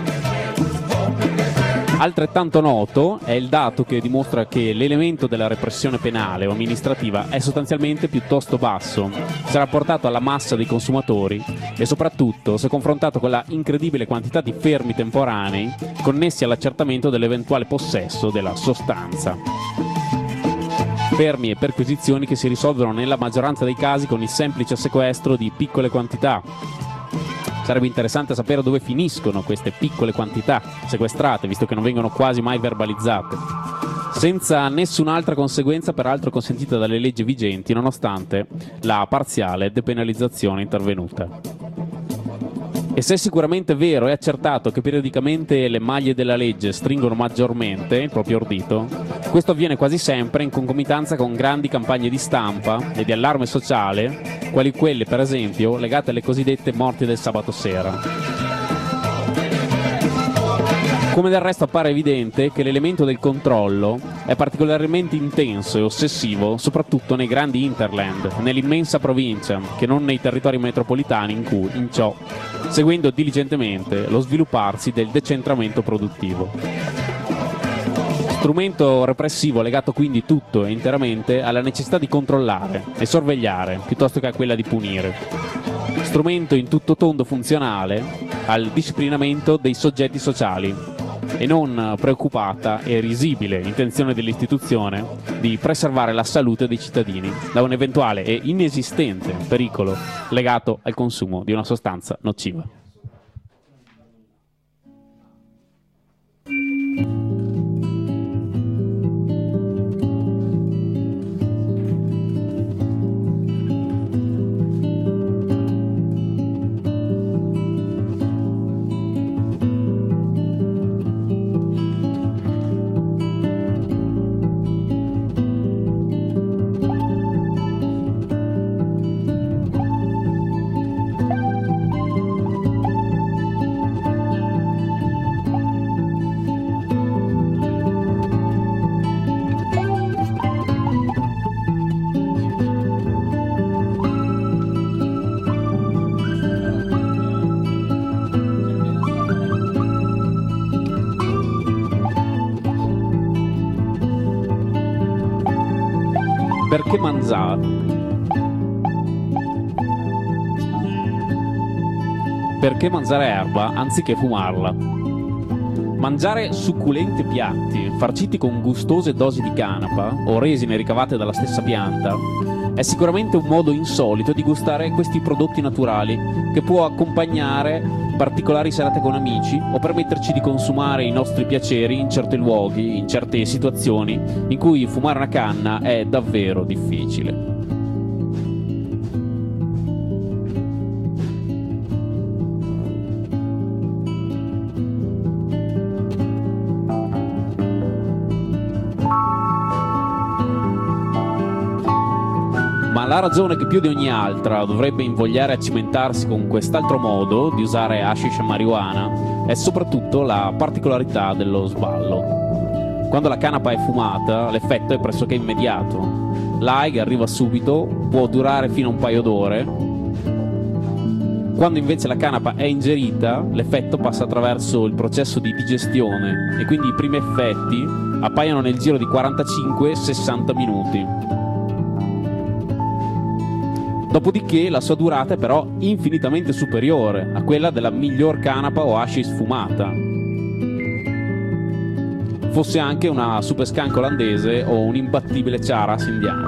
Altrettanto noto è il dato che dimostra che l'elemento della repressione penale o amministrativa è sostanzialmente piuttosto basso se rapportato alla massa dei consumatori e soprattutto se confrontato con la incredibile quantità di fermi temporanei connessi all'accertamento dell'eventuale possesso della sostanza. Fermi e perquisizioni che si risolvono nella maggioranza dei casi con il semplice sequestro di piccole quantità. Sarebbe interessante sapere dove finiscono queste piccole quantità sequestrate, visto che non vengono quasi mai verbalizzate. senza nessun'altra conseguenza peraltro consentita dalle leggi vigenti, nonostante la parziale depenalizzazione intervenuta. E se è sicuramente vero e accertato che periodicamente le maglie della legge stringono maggiormente il proprio ordito, questo avviene quasi sempre in concomitanza con grandi campagne di stampa e di allarme sociale, quali quelle per esempio legate alle cosiddette morti del sabato sera. Come del resto appare evidente che l'elemento del controllo è particolarmente intenso e ossessivo soprattutto nei grandi hinterland, nell'immensa provincia, che non nei territori metropolitani in cui, in ciò, seguendo diligentemente lo svilupparsi del decentramento produttivo. Strumento repressivo legato quindi tutto e interamente alla necessità di controllare e sorvegliare piuttosto che a quella di punire. Strumento in tutto tondo funzionale al disciplinamento dei soggetti sociali e non preoccupata e risibile intenzione dell'istituzione di preservare la salute dei cittadini da un eventuale e inesistente pericolo legato al consumo di una sostanza nociva. Perché mangiare? Perché mangiare erba anziché fumarla? Mangiare succulenti piatti farciti con gustose dosi di canapa o resine ricavate dalla stessa pianta è sicuramente un modo insolito di gustare questi prodotti naturali che può accompagnare particolari serate con amici o permetterci di consumare i nostri piaceri in certi luoghi, in certe situazioni in cui fumare una canna è davvero difficile. Ma la ragione che più di ogni altra dovrebbe invogliare a cimentarsi con quest'altro modo di usare hashish e marijuana è soprattutto la particolarità dello sballo. Quando la canapa è fumata, l'effetto è pressoché immediato. L'high arriva subito, può durare fino a un paio d'ore. Quando invece la canapa è ingerita, l'effetto passa attraverso il processo di digestione e quindi i primi effetti appaiono nel giro di quarantacinque sessanta minuti. Dopodiché la sua durata è però infinitamente superiore a quella della miglior canapa o hashish fumata, fosse anche una super skunk olandese o un imbattibile charas indiano.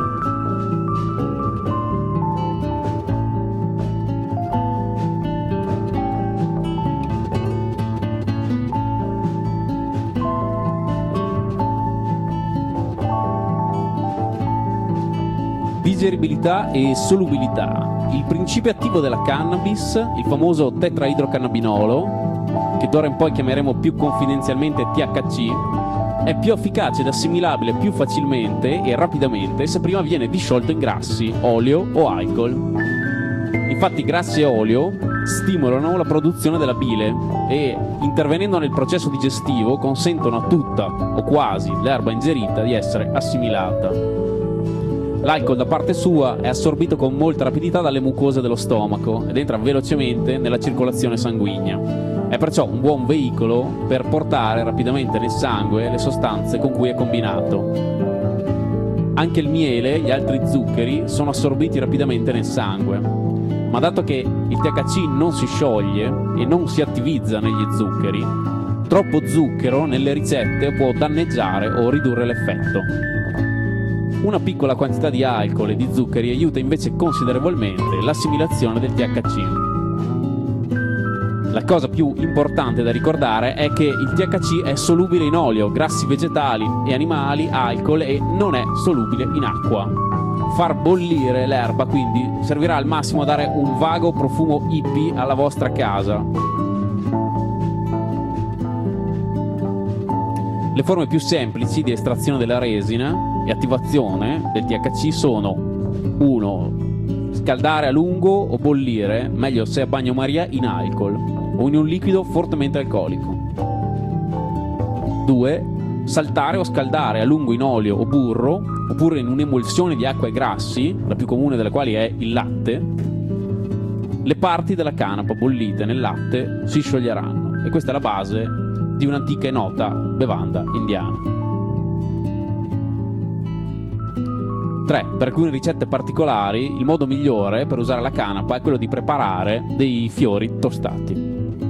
Digeribilità e solubilità. Il principio attivo della cannabis, il famoso tetraidrocannabinolo, che d'ora in poi chiameremo più confidenzialmente T H C, è più efficace ed assimilabile più facilmente e rapidamente se prima viene disciolto in grassi, olio o alcol. Infatti grassi e olio stimolano la produzione della bile e, intervenendo nel processo digestivo, consentono a tutta o quasi l'erba ingerita di essere assimilata. L'alcol da parte sua è assorbito con molta rapidità dalle mucose dello stomaco ed entra velocemente nella circolazione sanguigna. È perciò un buon veicolo per portare rapidamente nel sangue le sostanze con cui è combinato. Anche il miele e gli altri zuccheri sono assorbiti rapidamente nel sangue. Ma dato che il T H C non si scioglie e non si attivizza negli zuccheri, troppo zucchero nelle ricette può danneggiare o ridurre l'effetto. Una piccola quantità di alcol e di zuccheri aiuta invece considerevolmente l'assimilazione del T H C. La cosa più importante da ricordare è che il T H C è solubile in olio, grassi vegetali e animali, alcol e non è solubile in acqua. Far bollire l'erba quindi servirà al massimo a dare un vago profumo hippie alla vostra casa. Le forme più semplici di estrazione della resina e attivazione del T H C sono: uno Scaldare a lungo o bollire, meglio se a bagnomaria, in alcol o in un liquido fortemente alcolico. due Saltare o scaldare a lungo in olio o burro, oppure in un'emulsione di acqua e grassi, la più comune delle quali è il latte. Le parti della canapa bollite nel latte si scioglieranno, e questa è la base di un'antica e nota bevanda indiana. tre Per alcune ricette particolari, il modo migliore per usare la canapa è quello di preparare dei fiori tostati.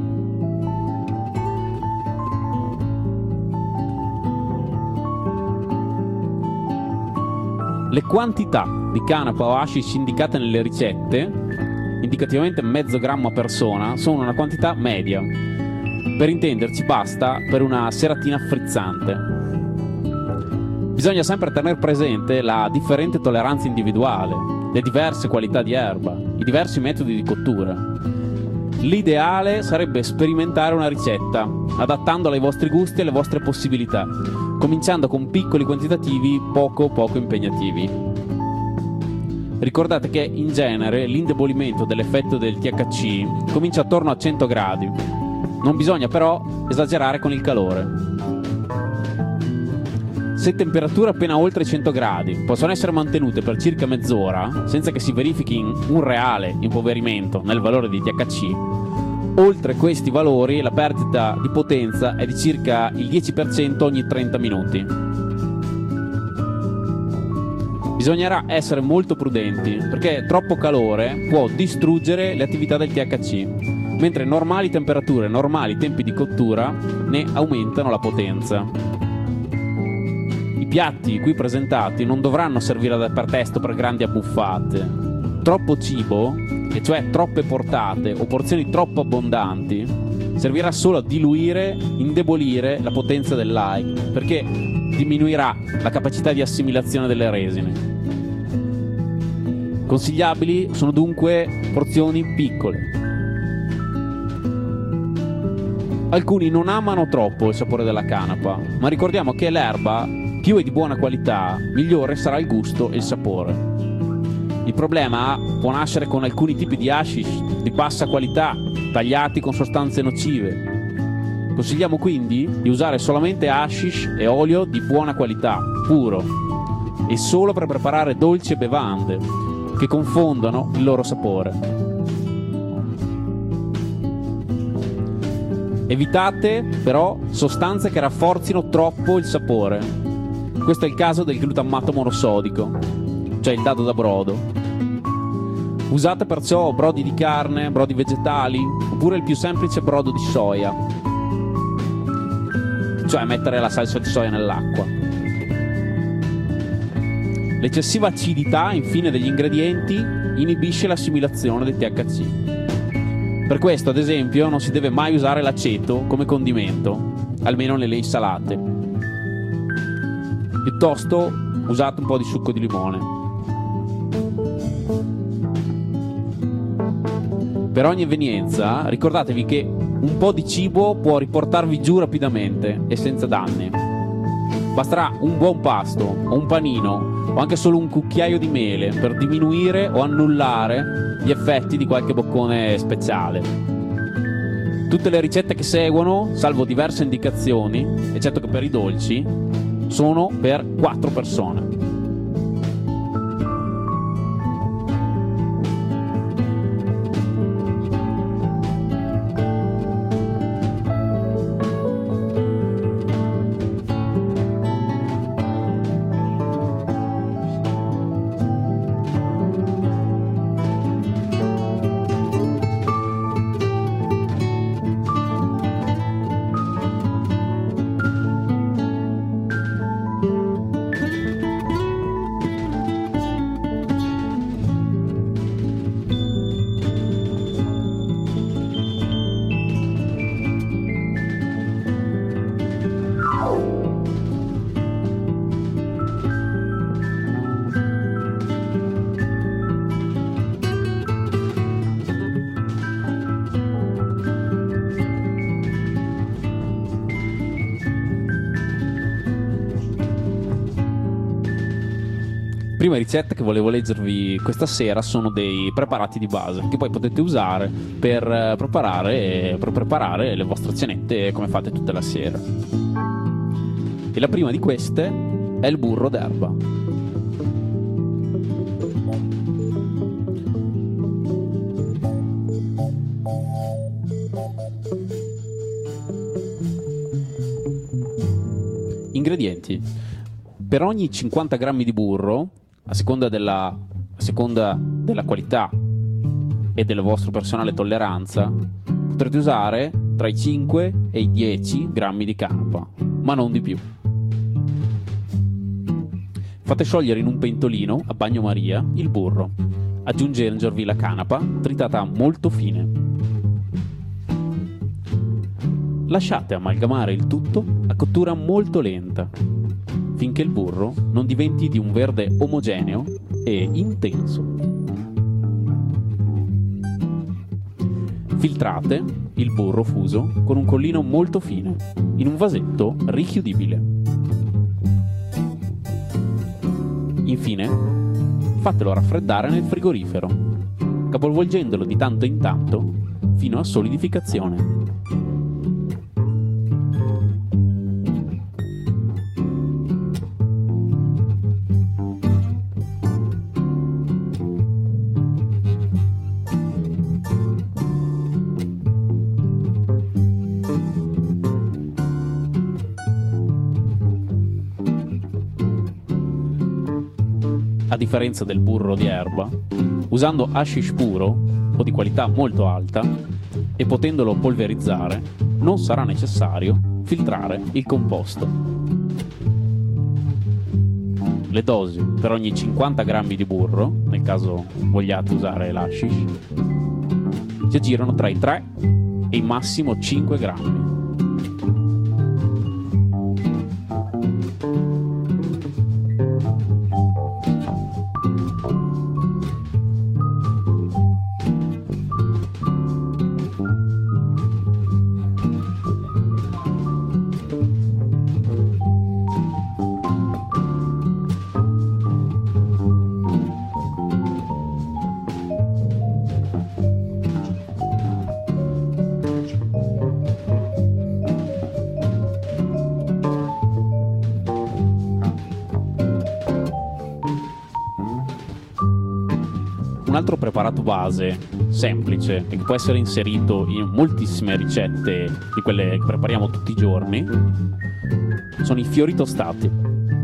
Le quantità di canapa o hashish indicate nelle ricette, indicativamente mezzo grammo a persona, sono una quantità media. Per intenderci, basta per una seratina frizzante. Bisogna sempre tenere presente la differente tolleranza individuale, le diverse qualità di erba, i diversi metodi di cottura. L'ideale sarebbe sperimentare una ricetta, adattandola ai vostri gusti e alle vostre possibilità, cominciando con piccoli quantitativi poco poco impegnativi. Ricordate che in genere l'indebolimento dell'effetto del T H C comincia attorno a cento gradi. Non bisogna però esagerare con il calore. Se temperature appena oltre cento gradi possono essere mantenute per circa mezz'ora senza che si verifichi un reale impoverimento nel valore di T H C, oltre questi valori la perdita di potenza è di circa il dieci per cento ogni trenta minuti. Bisognerà essere molto prudenti perché troppo calore può distruggere le attività del T H C, mentre normali temperature, normali tempi di cottura ne aumentano la potenza. I piatti qui presentati non dovranno servire da pretesto per grandi abbuffate. Troppo cibo, e cioè troppe portate o porzioni troppo abbondanti, servirà solo a diluire, indebolire la potenza dell'A I, perché diminuirà la capacità di assimilazione delle resine. Consigliabili sono dunque porzioni piccole. Alcuni non amano troppo il sapore della canapa, ma ricordiamo che l'erba più è di buona qualità, migliore sarà il gusto e il sapore. Il problema può nascere con alcuni tipi di hashish di bassa qualità, tagliati con sostanze nocive. Consigliamo quindi di usare solamente hashish e olio di buona qualità, puro, e solo per preparare dolci e bevande che confondono il loro sapore. Evitate però sostanze che rafforzino troppo il sapore. Questo è il caso del glutammato monosodico, cioè il dado da brodo. Usate perciò brodi di carne, brodi vegetali, oppure il più semplice brodo di soia, cioè mettere la salsa di soia nell'acqua. L'eccessiva acidità, infine, degli ingredienti inibisce l'assimilazione del T H C. Per questo, ad esempio, non si deve mai usare l'aceto come condimento, almeno nelle insalate. Piuttosto usate un po' di succo di limone. Per ogni evenienza ricordatevi che un po' di cibo può riportarvi giù rapidamente e senza danni. Basterà un buon pasto o un panino o anche solo un cucchiaio di mele per diminuire o annullare gli effetti di qualche boccone speciale. Tutte le ricette che seguono, salvo diverse indicazioni, eccetto che per i dolci, sono per quattro persone. prime ricette che volevo leggervi questa sera sono dei preparati di base che poi potete usare per eh, preparare, per preparare le vostre cenette come fate tutte la sera. E la prima di queste è il burro d'erba. Ingredienti: per ogni cinquanta grammi di burro, a seconda della, a seconda della qualità e della vostra personale tolleranza, potrete usare tra i cinque e i dieci grammi di canapa, ma non di più. Fate sciogliere in un pentolino a bagnomaria il burro, aggiungendovi la canapa tritata molto fine. Lasciate amalgamare il tutto a cottura molto lenta, finché il burro non diventi di un verde omogeneo e intenso. Filtrate il burro fuso con un collino molto fine, in un vasetto richiudibile. Infine, fatelo raffreddare nel frigorifero, capovolgendolo di tanto in tanto fino a solidificazione. A differenza del burro di erba, usando hashish puro o di qualità molto alta e potendolo polverizzare, non sarà necessario filtrare il composto. Le dosi per ogni cinquanta grammi di burro, nel caso vogliate usare l'hashish, si aggirano tra i tre e i massimo cinque grammi. Un altro preparato base semplice e che può essere inserito in moltissime ricette di quelle che prepariamo tutti i giorni sono i fiori tostati.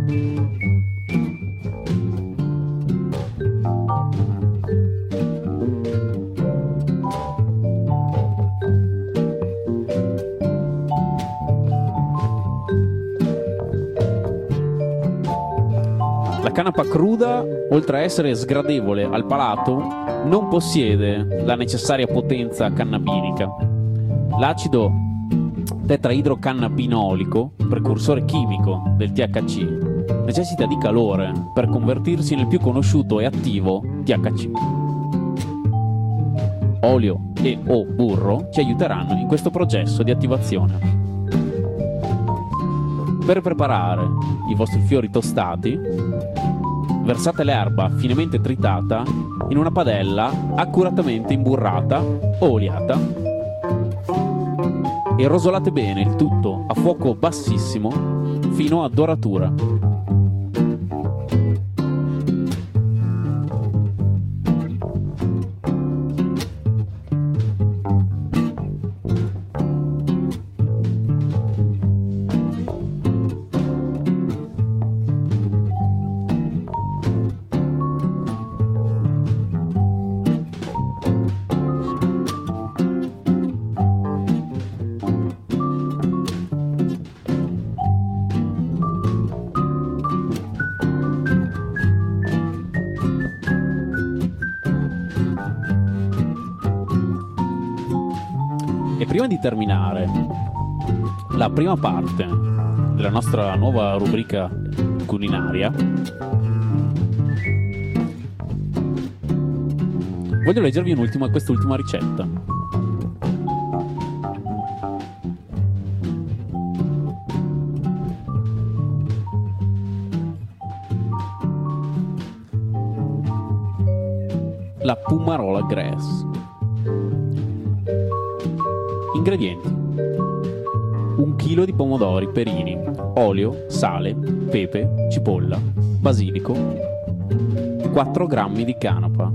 La canapa cruda, oltre a essere sgradevole al palato, non possiede la necessaria potenza cannabinica. L'acido tetraidrocannabinolico, precursore chimico del T H C, necessita di calore per convertirsi nel più conosciuto e attivo T H C. Olio e o burro ci aiuteranno in questo processo di attivazione. Per preparare i vostri fiori tostati, versate l'erba finemente tritata in una padella accuratamente imburrata o oliata e rosolate bene il tutto a fuoco bassissimo fino a doratura. E prima di terminare la prima parte della nostra nuova rubrica culinaria, voglio leggervi un'ultima, quest'ultima ricetta. la Pumarola Grass. Ingredienti: un chilo di pomodori perini, olio, sale, pepe, cipolla, basilico, quattro grammi di canapa.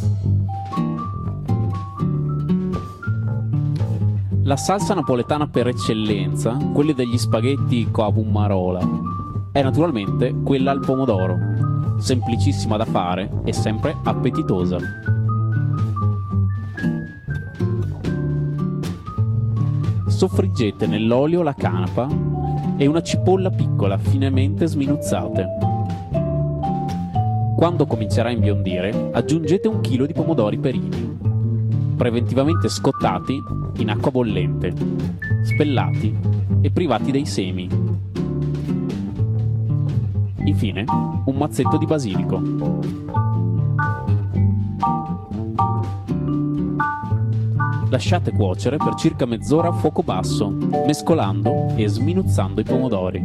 La salsa napoletana per eccellenza, quella degli spaghetti con la Pumarola, è naturalmente quella al pomodoro, semplicissima da fare e sempre appetitosa. Soffriggete nell'olio la canapa e una cipolla piccola finemente sminuzzate. Quando comincerà a imbiondire, aggiungete un chilo di pomodori perini, preventivamente scottati in acqua bollente, spellati e privati dei semi. Infine, un mazzetto di basilico. Lasciate cuocere per circa mezz'ora a fuoco basso, mescolando e sminuzzando i pomodori.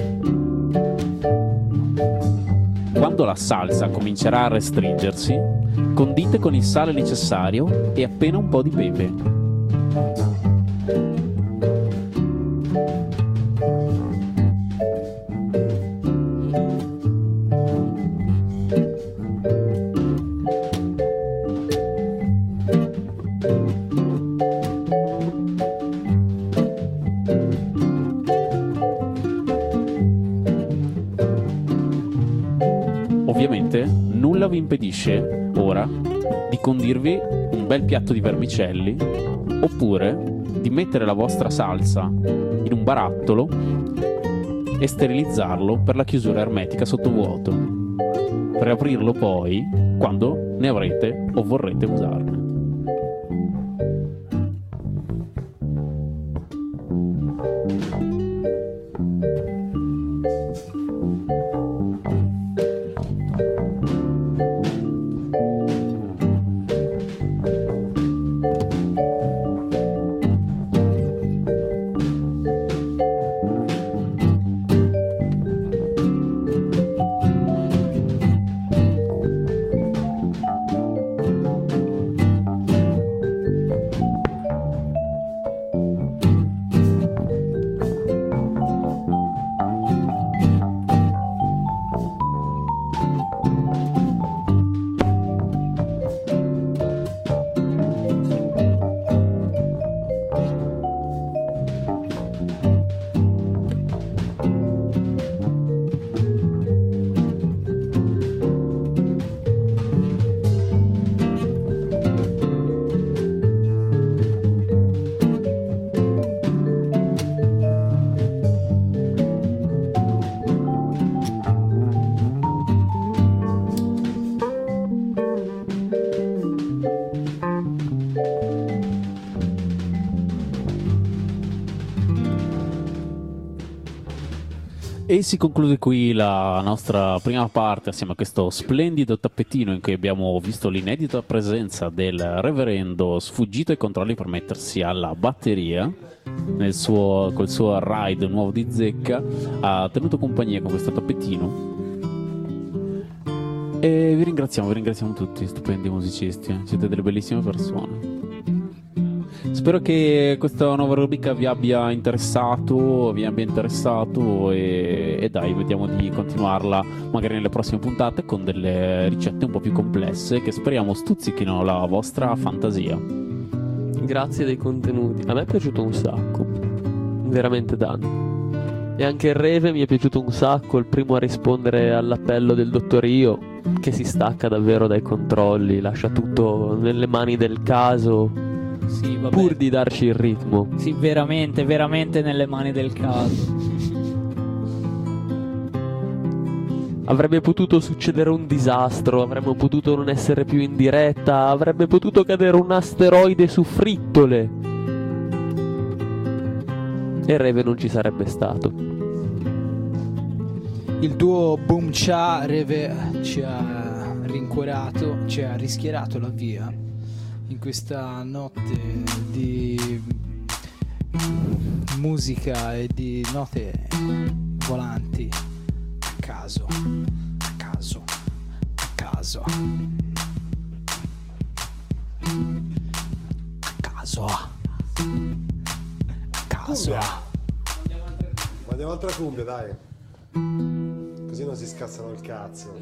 Quando la salsa comincerà a restringersi, condite con il sale necessario e appena un po' di pepe. Ovviamente nulla vi impedisce ora di condirvi un bel piatto di vermicelli oppure di mettere la vostra salsa in un barattolo e sterilizzarlo per la chiusura ermetica sottovuoto, per aprirlo poi quando ne avrete o vorrete usarne. E si conclude qui la nostra prima parte assieme a questo splendido tappetino in cui abbiamo visto l'inedita presenza del reverendo sfuggito ai controlli per mettersi alla batteria nel suo, col suo ride nuovo di zecca. Ha tenuto compagnia con questo tappetino e vi ringraziamo, vi ringraziamo tutti, stupendi musicisti, siete delle bellissime persone. Spero che questa nuova rubrica vi abbia interessato, vi abbia interessato e, e dai, vediamo di continuarla magari nelle prossime puntate con delle ricette un po' più complesse che speriamo stuzzichino la vostra fantasia. Grazie dei contenuti, a me è piaciuto un sacco, veramente tanto. E anche il Reve mi è piaciuto un sacco, il primo a rispondere all'appello del dottor Io, che si stacca davvero dai controlli, lascia tutto nelle mani del caso. Sì, vabbè. Pur di darci il ritmo. Sì, veramente, veramente nelle mani del caso. Avrebbe potuto succedere un disastro, avremmo potuto non essere più in diretta, avrebbe potuto cadere un asteroide su Frittole. E Reve non ci sarebbe stato. Il tuo boom cha Reve ci ha rincuorato, ci ha rischiarato la via in questa notte di musica e di note volanti a caso, a caso, a caso. caso A. Caso A. Mandiamo altra cumbia, dai. Così non si scassano il cazzo.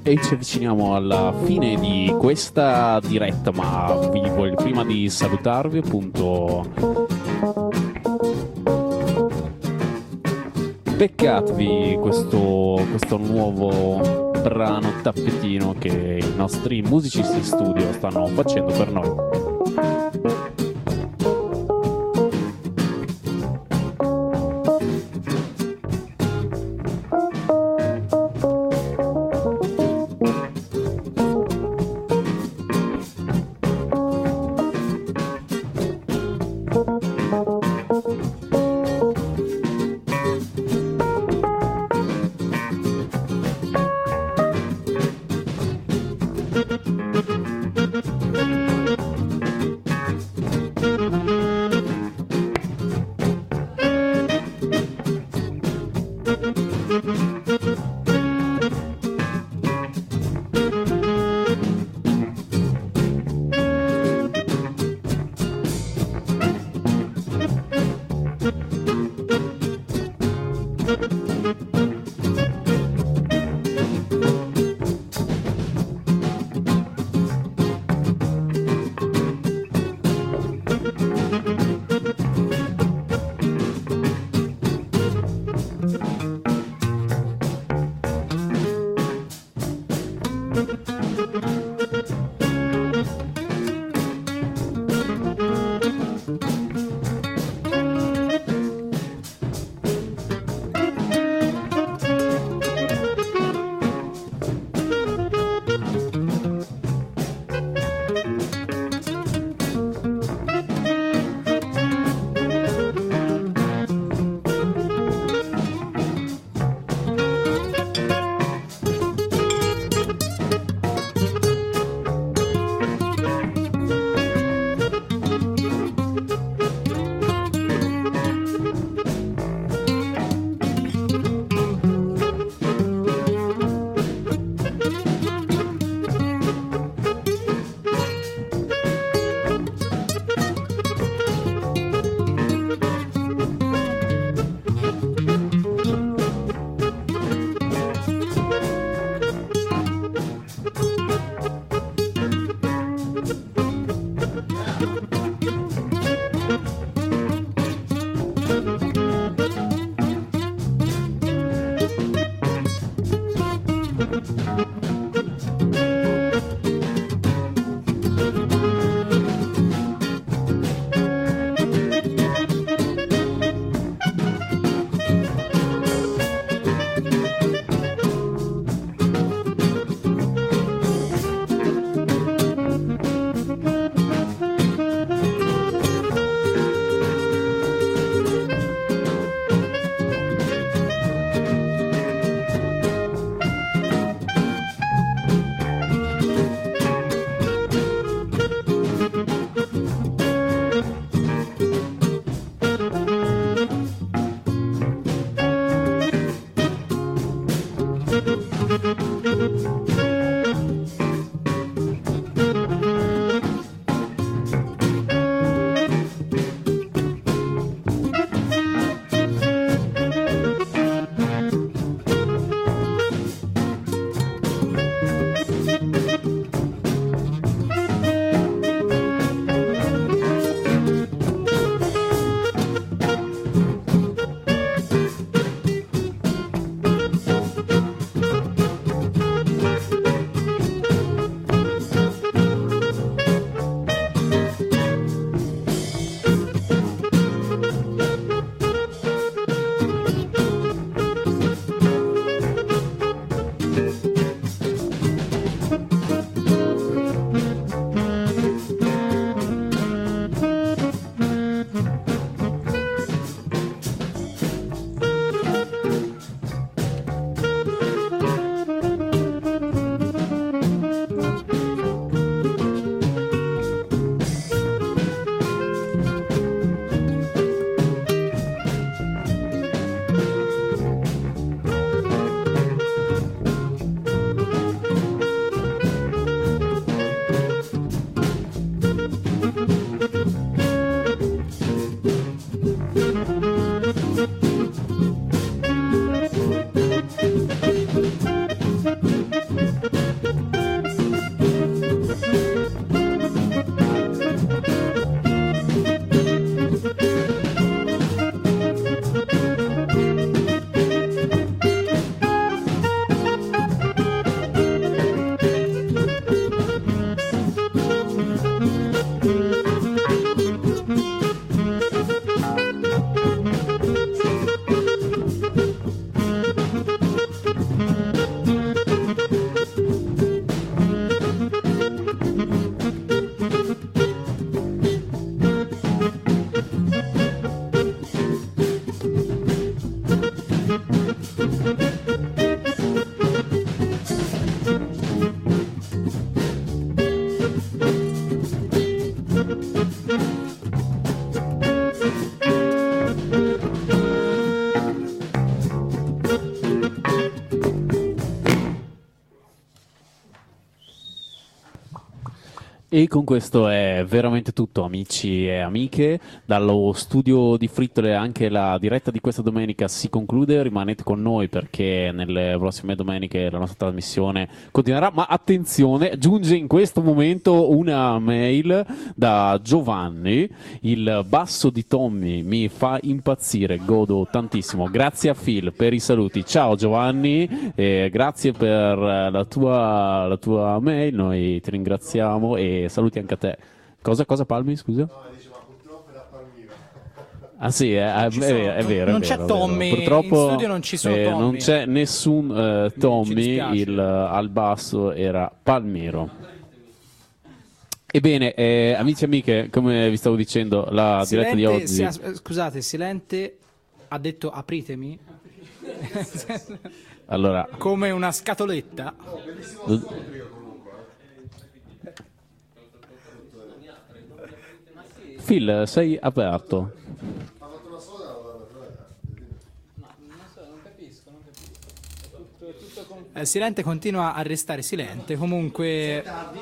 E ci avviciniamo alla fine di questa diretta, ma vi voglio prima di salutarvi appunto beccatevi questo, questo nuovo brano tappetino che i nostri musicisti in studio stanno facendo per noi. E con questo è veramente tutto, amici e amiche. Dallo studio di Frittole anche la diretta di questa domenica si conclude. Rimanete con noi perché nelle prossime domeniche la nostra trasmissione continuerà. Ma attenzione, giunge in questo momento una mail da Giovanni. Il basso di Tommy mi fa impazzire, godo tantissimo. Grazie a Phil per i saluti. Ciao Giovanni, e grazie per la tua, la tua mail. Noi ti ringraziamo e saluti anche a te. Cosa, cosa Palmi, scusa? No, diceva purtroppo era Palmiro. Ah sì, è, è, Ci è, sono- vero, è vero. non è c'è vero, Tommy, è vero. Purtroppo in studio non ci sono eh, Tommy. non c'è nessun eh, Tommy, dispiace. il, al basso era Palmiro. Ebbene, eh, amici e amiche, come vi stavo dicendo, la diretta di oggi... si- as- scusate, Silente ha detto apritemi Allora, come una scatoletta. Phil, sei aperto? Eh, Silente continua a restare silente. Comunque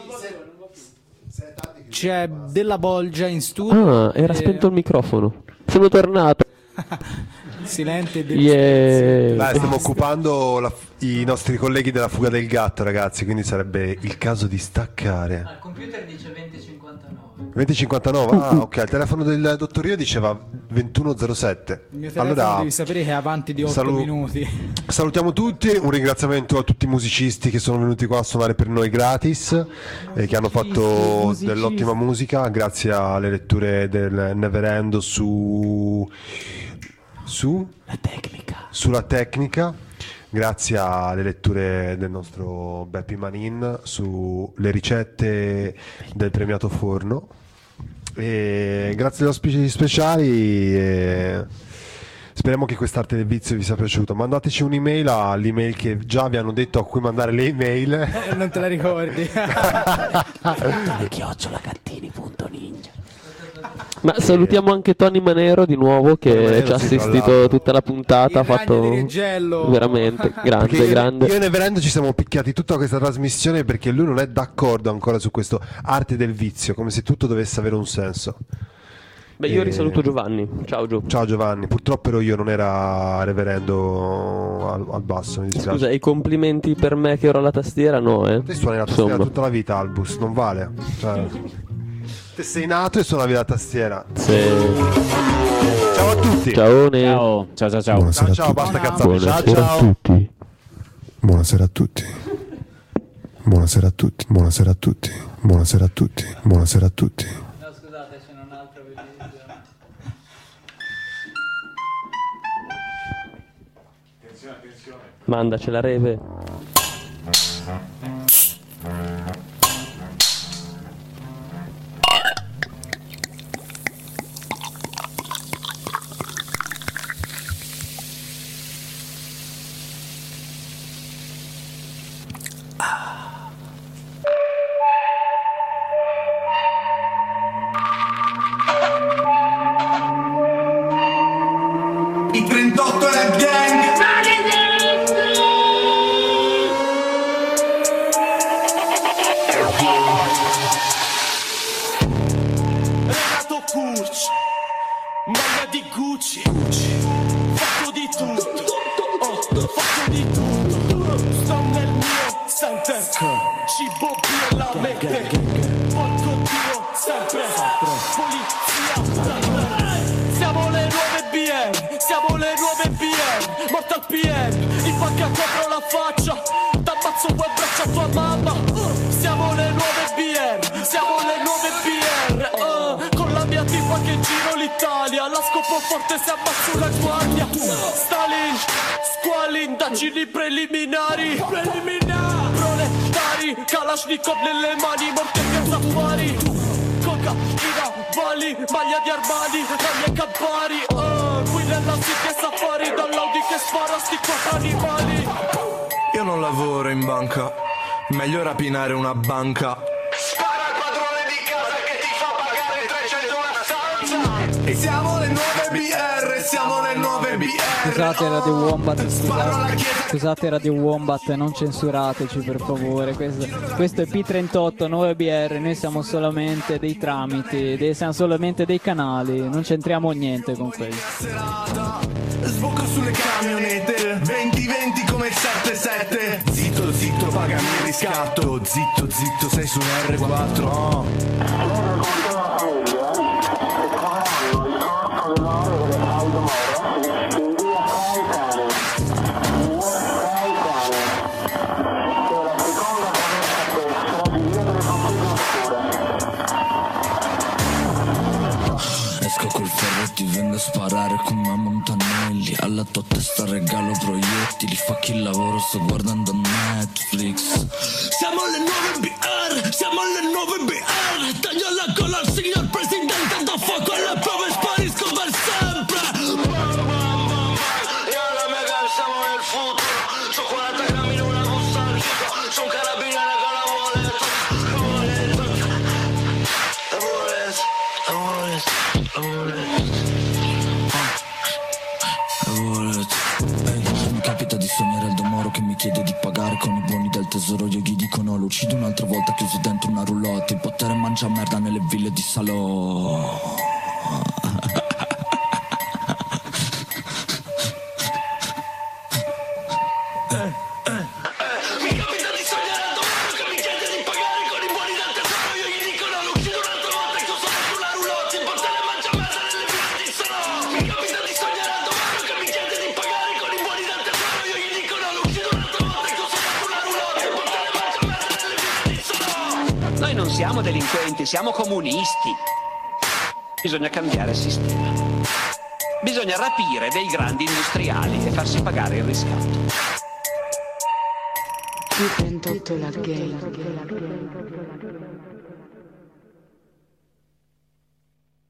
c'è della bolgia in studio. Ah, era e- spento il microfono. Sono tornato. Silente e dello Yeah. Dai, stiamo occupando la- i nostri colleghi della fuga del gatto, ragazzi, quindi sarebbe il caso di staccare. Al computer dice venti cinquantanove. venti cinquantanove? Ah, ok, il telefono del dottor Io diceva ventuno zero sette. Il mio telefono Allora, devi sapere che è avanti di otto salu- minuti. salutiamo tutti, un ringraziamento a tutti i musicisti che sono venuti qua a suonare per noi gratis e che hanno fatto musicisti. dell'ottima musica, grazie alle letture del Neverendo su... su? La tecnica. sulla tecnica, grazie alle letture del nostro Beppi Manin sulle ricette del premiato forno, e grazie agli ospiti speciali, e speriamo che quest'arte del vizio vi sia piaciuto. Mandateci un'email all'email che già vi hanno detto a cui mandare le email. Eh, non te la ricordi? chiocciolagattini.ninja. Ma salutiamo anche Tony Manero di nuovo che Tony Manero, ci ha sì, tra assistito l'altro. tutta la puntata. Ha Il ragno fatto di Reggello. veramente grande, Perché io, grande. io e Neverendo ci siamo picchiati tutta questa trasmissione perché lui non è d'accordo ancora su questo arte del vizio, come se tutto dovesse avere un senso. Beh, io Eh, risaluto Giovanni. Ciao Gio. Ciao Giovanni, purtroppo ero io, non era Reverendo al, al basso, mi dispiace. Scusa, i complimenti per me che ero alla tastiera, no, eh? Te suoni la tastiera Insomma, tutta la vita, Albus, non vale. Cioè, te sei nato e suonavi la tastiera. se... Ciao a tutti. Ciao, ne... Ciao, ciao, ciao, ciao. Ciao, ciao, basta cazzate. Ciao, Buonasera a ciao. tutti. Buonasera a tutti. Buonasera a tutti. Buonasera a tutti. Buonasera a tutti. Buonasera a tutti. No, scusate, c'è un altro video. Mandacela Reve. I trentotto Rap Gang. Renato Curci, maglia di Gucci, fatto di tutto, oh, fatto di tutto. Sto nel mio center, cibo bio la mente, porco Dio sempre, polizia. Siamo le nuove B M, siamo le nuove B M, Mortal P M, in pacca contro la faccia, t'ammazzo poi abbraccia tua mamma. Siamo le nuove B M, siamo le nuove B R, uh, con la mia tipa che giro l'Italia, la scopo forte se ammazzo una guardia. Stalin, squali, indagini preliminari, preliminari, proletari, Kalashnikov nelle mani, morte in piazza affari. Cocaina, Bali, maglia di Armani, raglie Campari, uh, qui nella city e safari, dall'Audi che spara sti quattro animali. Io non lavoro in banca, meglio rapinare una banca. Spara al padrone di casa che ti fa pagare trecento una stanza. E siamo le nuove B R, siamo le nuove B R. Scusate Radio Wombat, Sparo alla scusate, chiesa. scusate Radio Wombat, non censurateci per favore. Questo, questo è P trentotto, nuove B R, noi siamo solamente dei tramiti, dei, siamo solamente dei canali, non c'entriamo niente con questo. Sbocco sulle camionette, venti venti come il sette sette. Zitto zitto pagami il riscatto. Zitto zitto sei su un erre quattro. Oh. Esco col ferro e ti vengo a sparare come a Montanelli. Alla tua testa regalo proiettili. Fa chi lavoro, sto guardando Netflix. Siamo le nuove B R, siamo le nuove B R. Taglio la colla al signor presidente, do fuoco alle prove, sparisco per sempre. Bam, bam, bam, bam. E ora me calciamo nel futuro. Sono quaranta grammi in una busta al chilo. Sono un carabiniere con la voletta. La voletta, la voletta, la voletta. Mi capita di sognare Aldo Moro che mi chiede di pagare con i buoni del tesoro. Io gli dico no, lo uccido un'altra volta chiuso dentro una roulotte. Il potere mangia merda nelle ville di Salò. Mi capita di sognare Aldo Moro che mi chiede di pagare con i buoni del tesoro. Io gli dico no, lo uccido un'altra volta chiuso dentro una roulotte. Il potere mangia merda nelle ville di Salò. Mi capita di sognare Aldo Moro che mi chiede di pagare con i buoni del tesoro. Io gli dico no, lo uccido un'altra volta chiuso dentro una roulotte. Il potere mangia merda nelle ville di Salò. Noi non siamo delinquenti, siamo comunisti. Bisogna cambiare sistema. Bisogna rapire dei grandi industriali e farsi pagare il riscatto. P trentotto la game.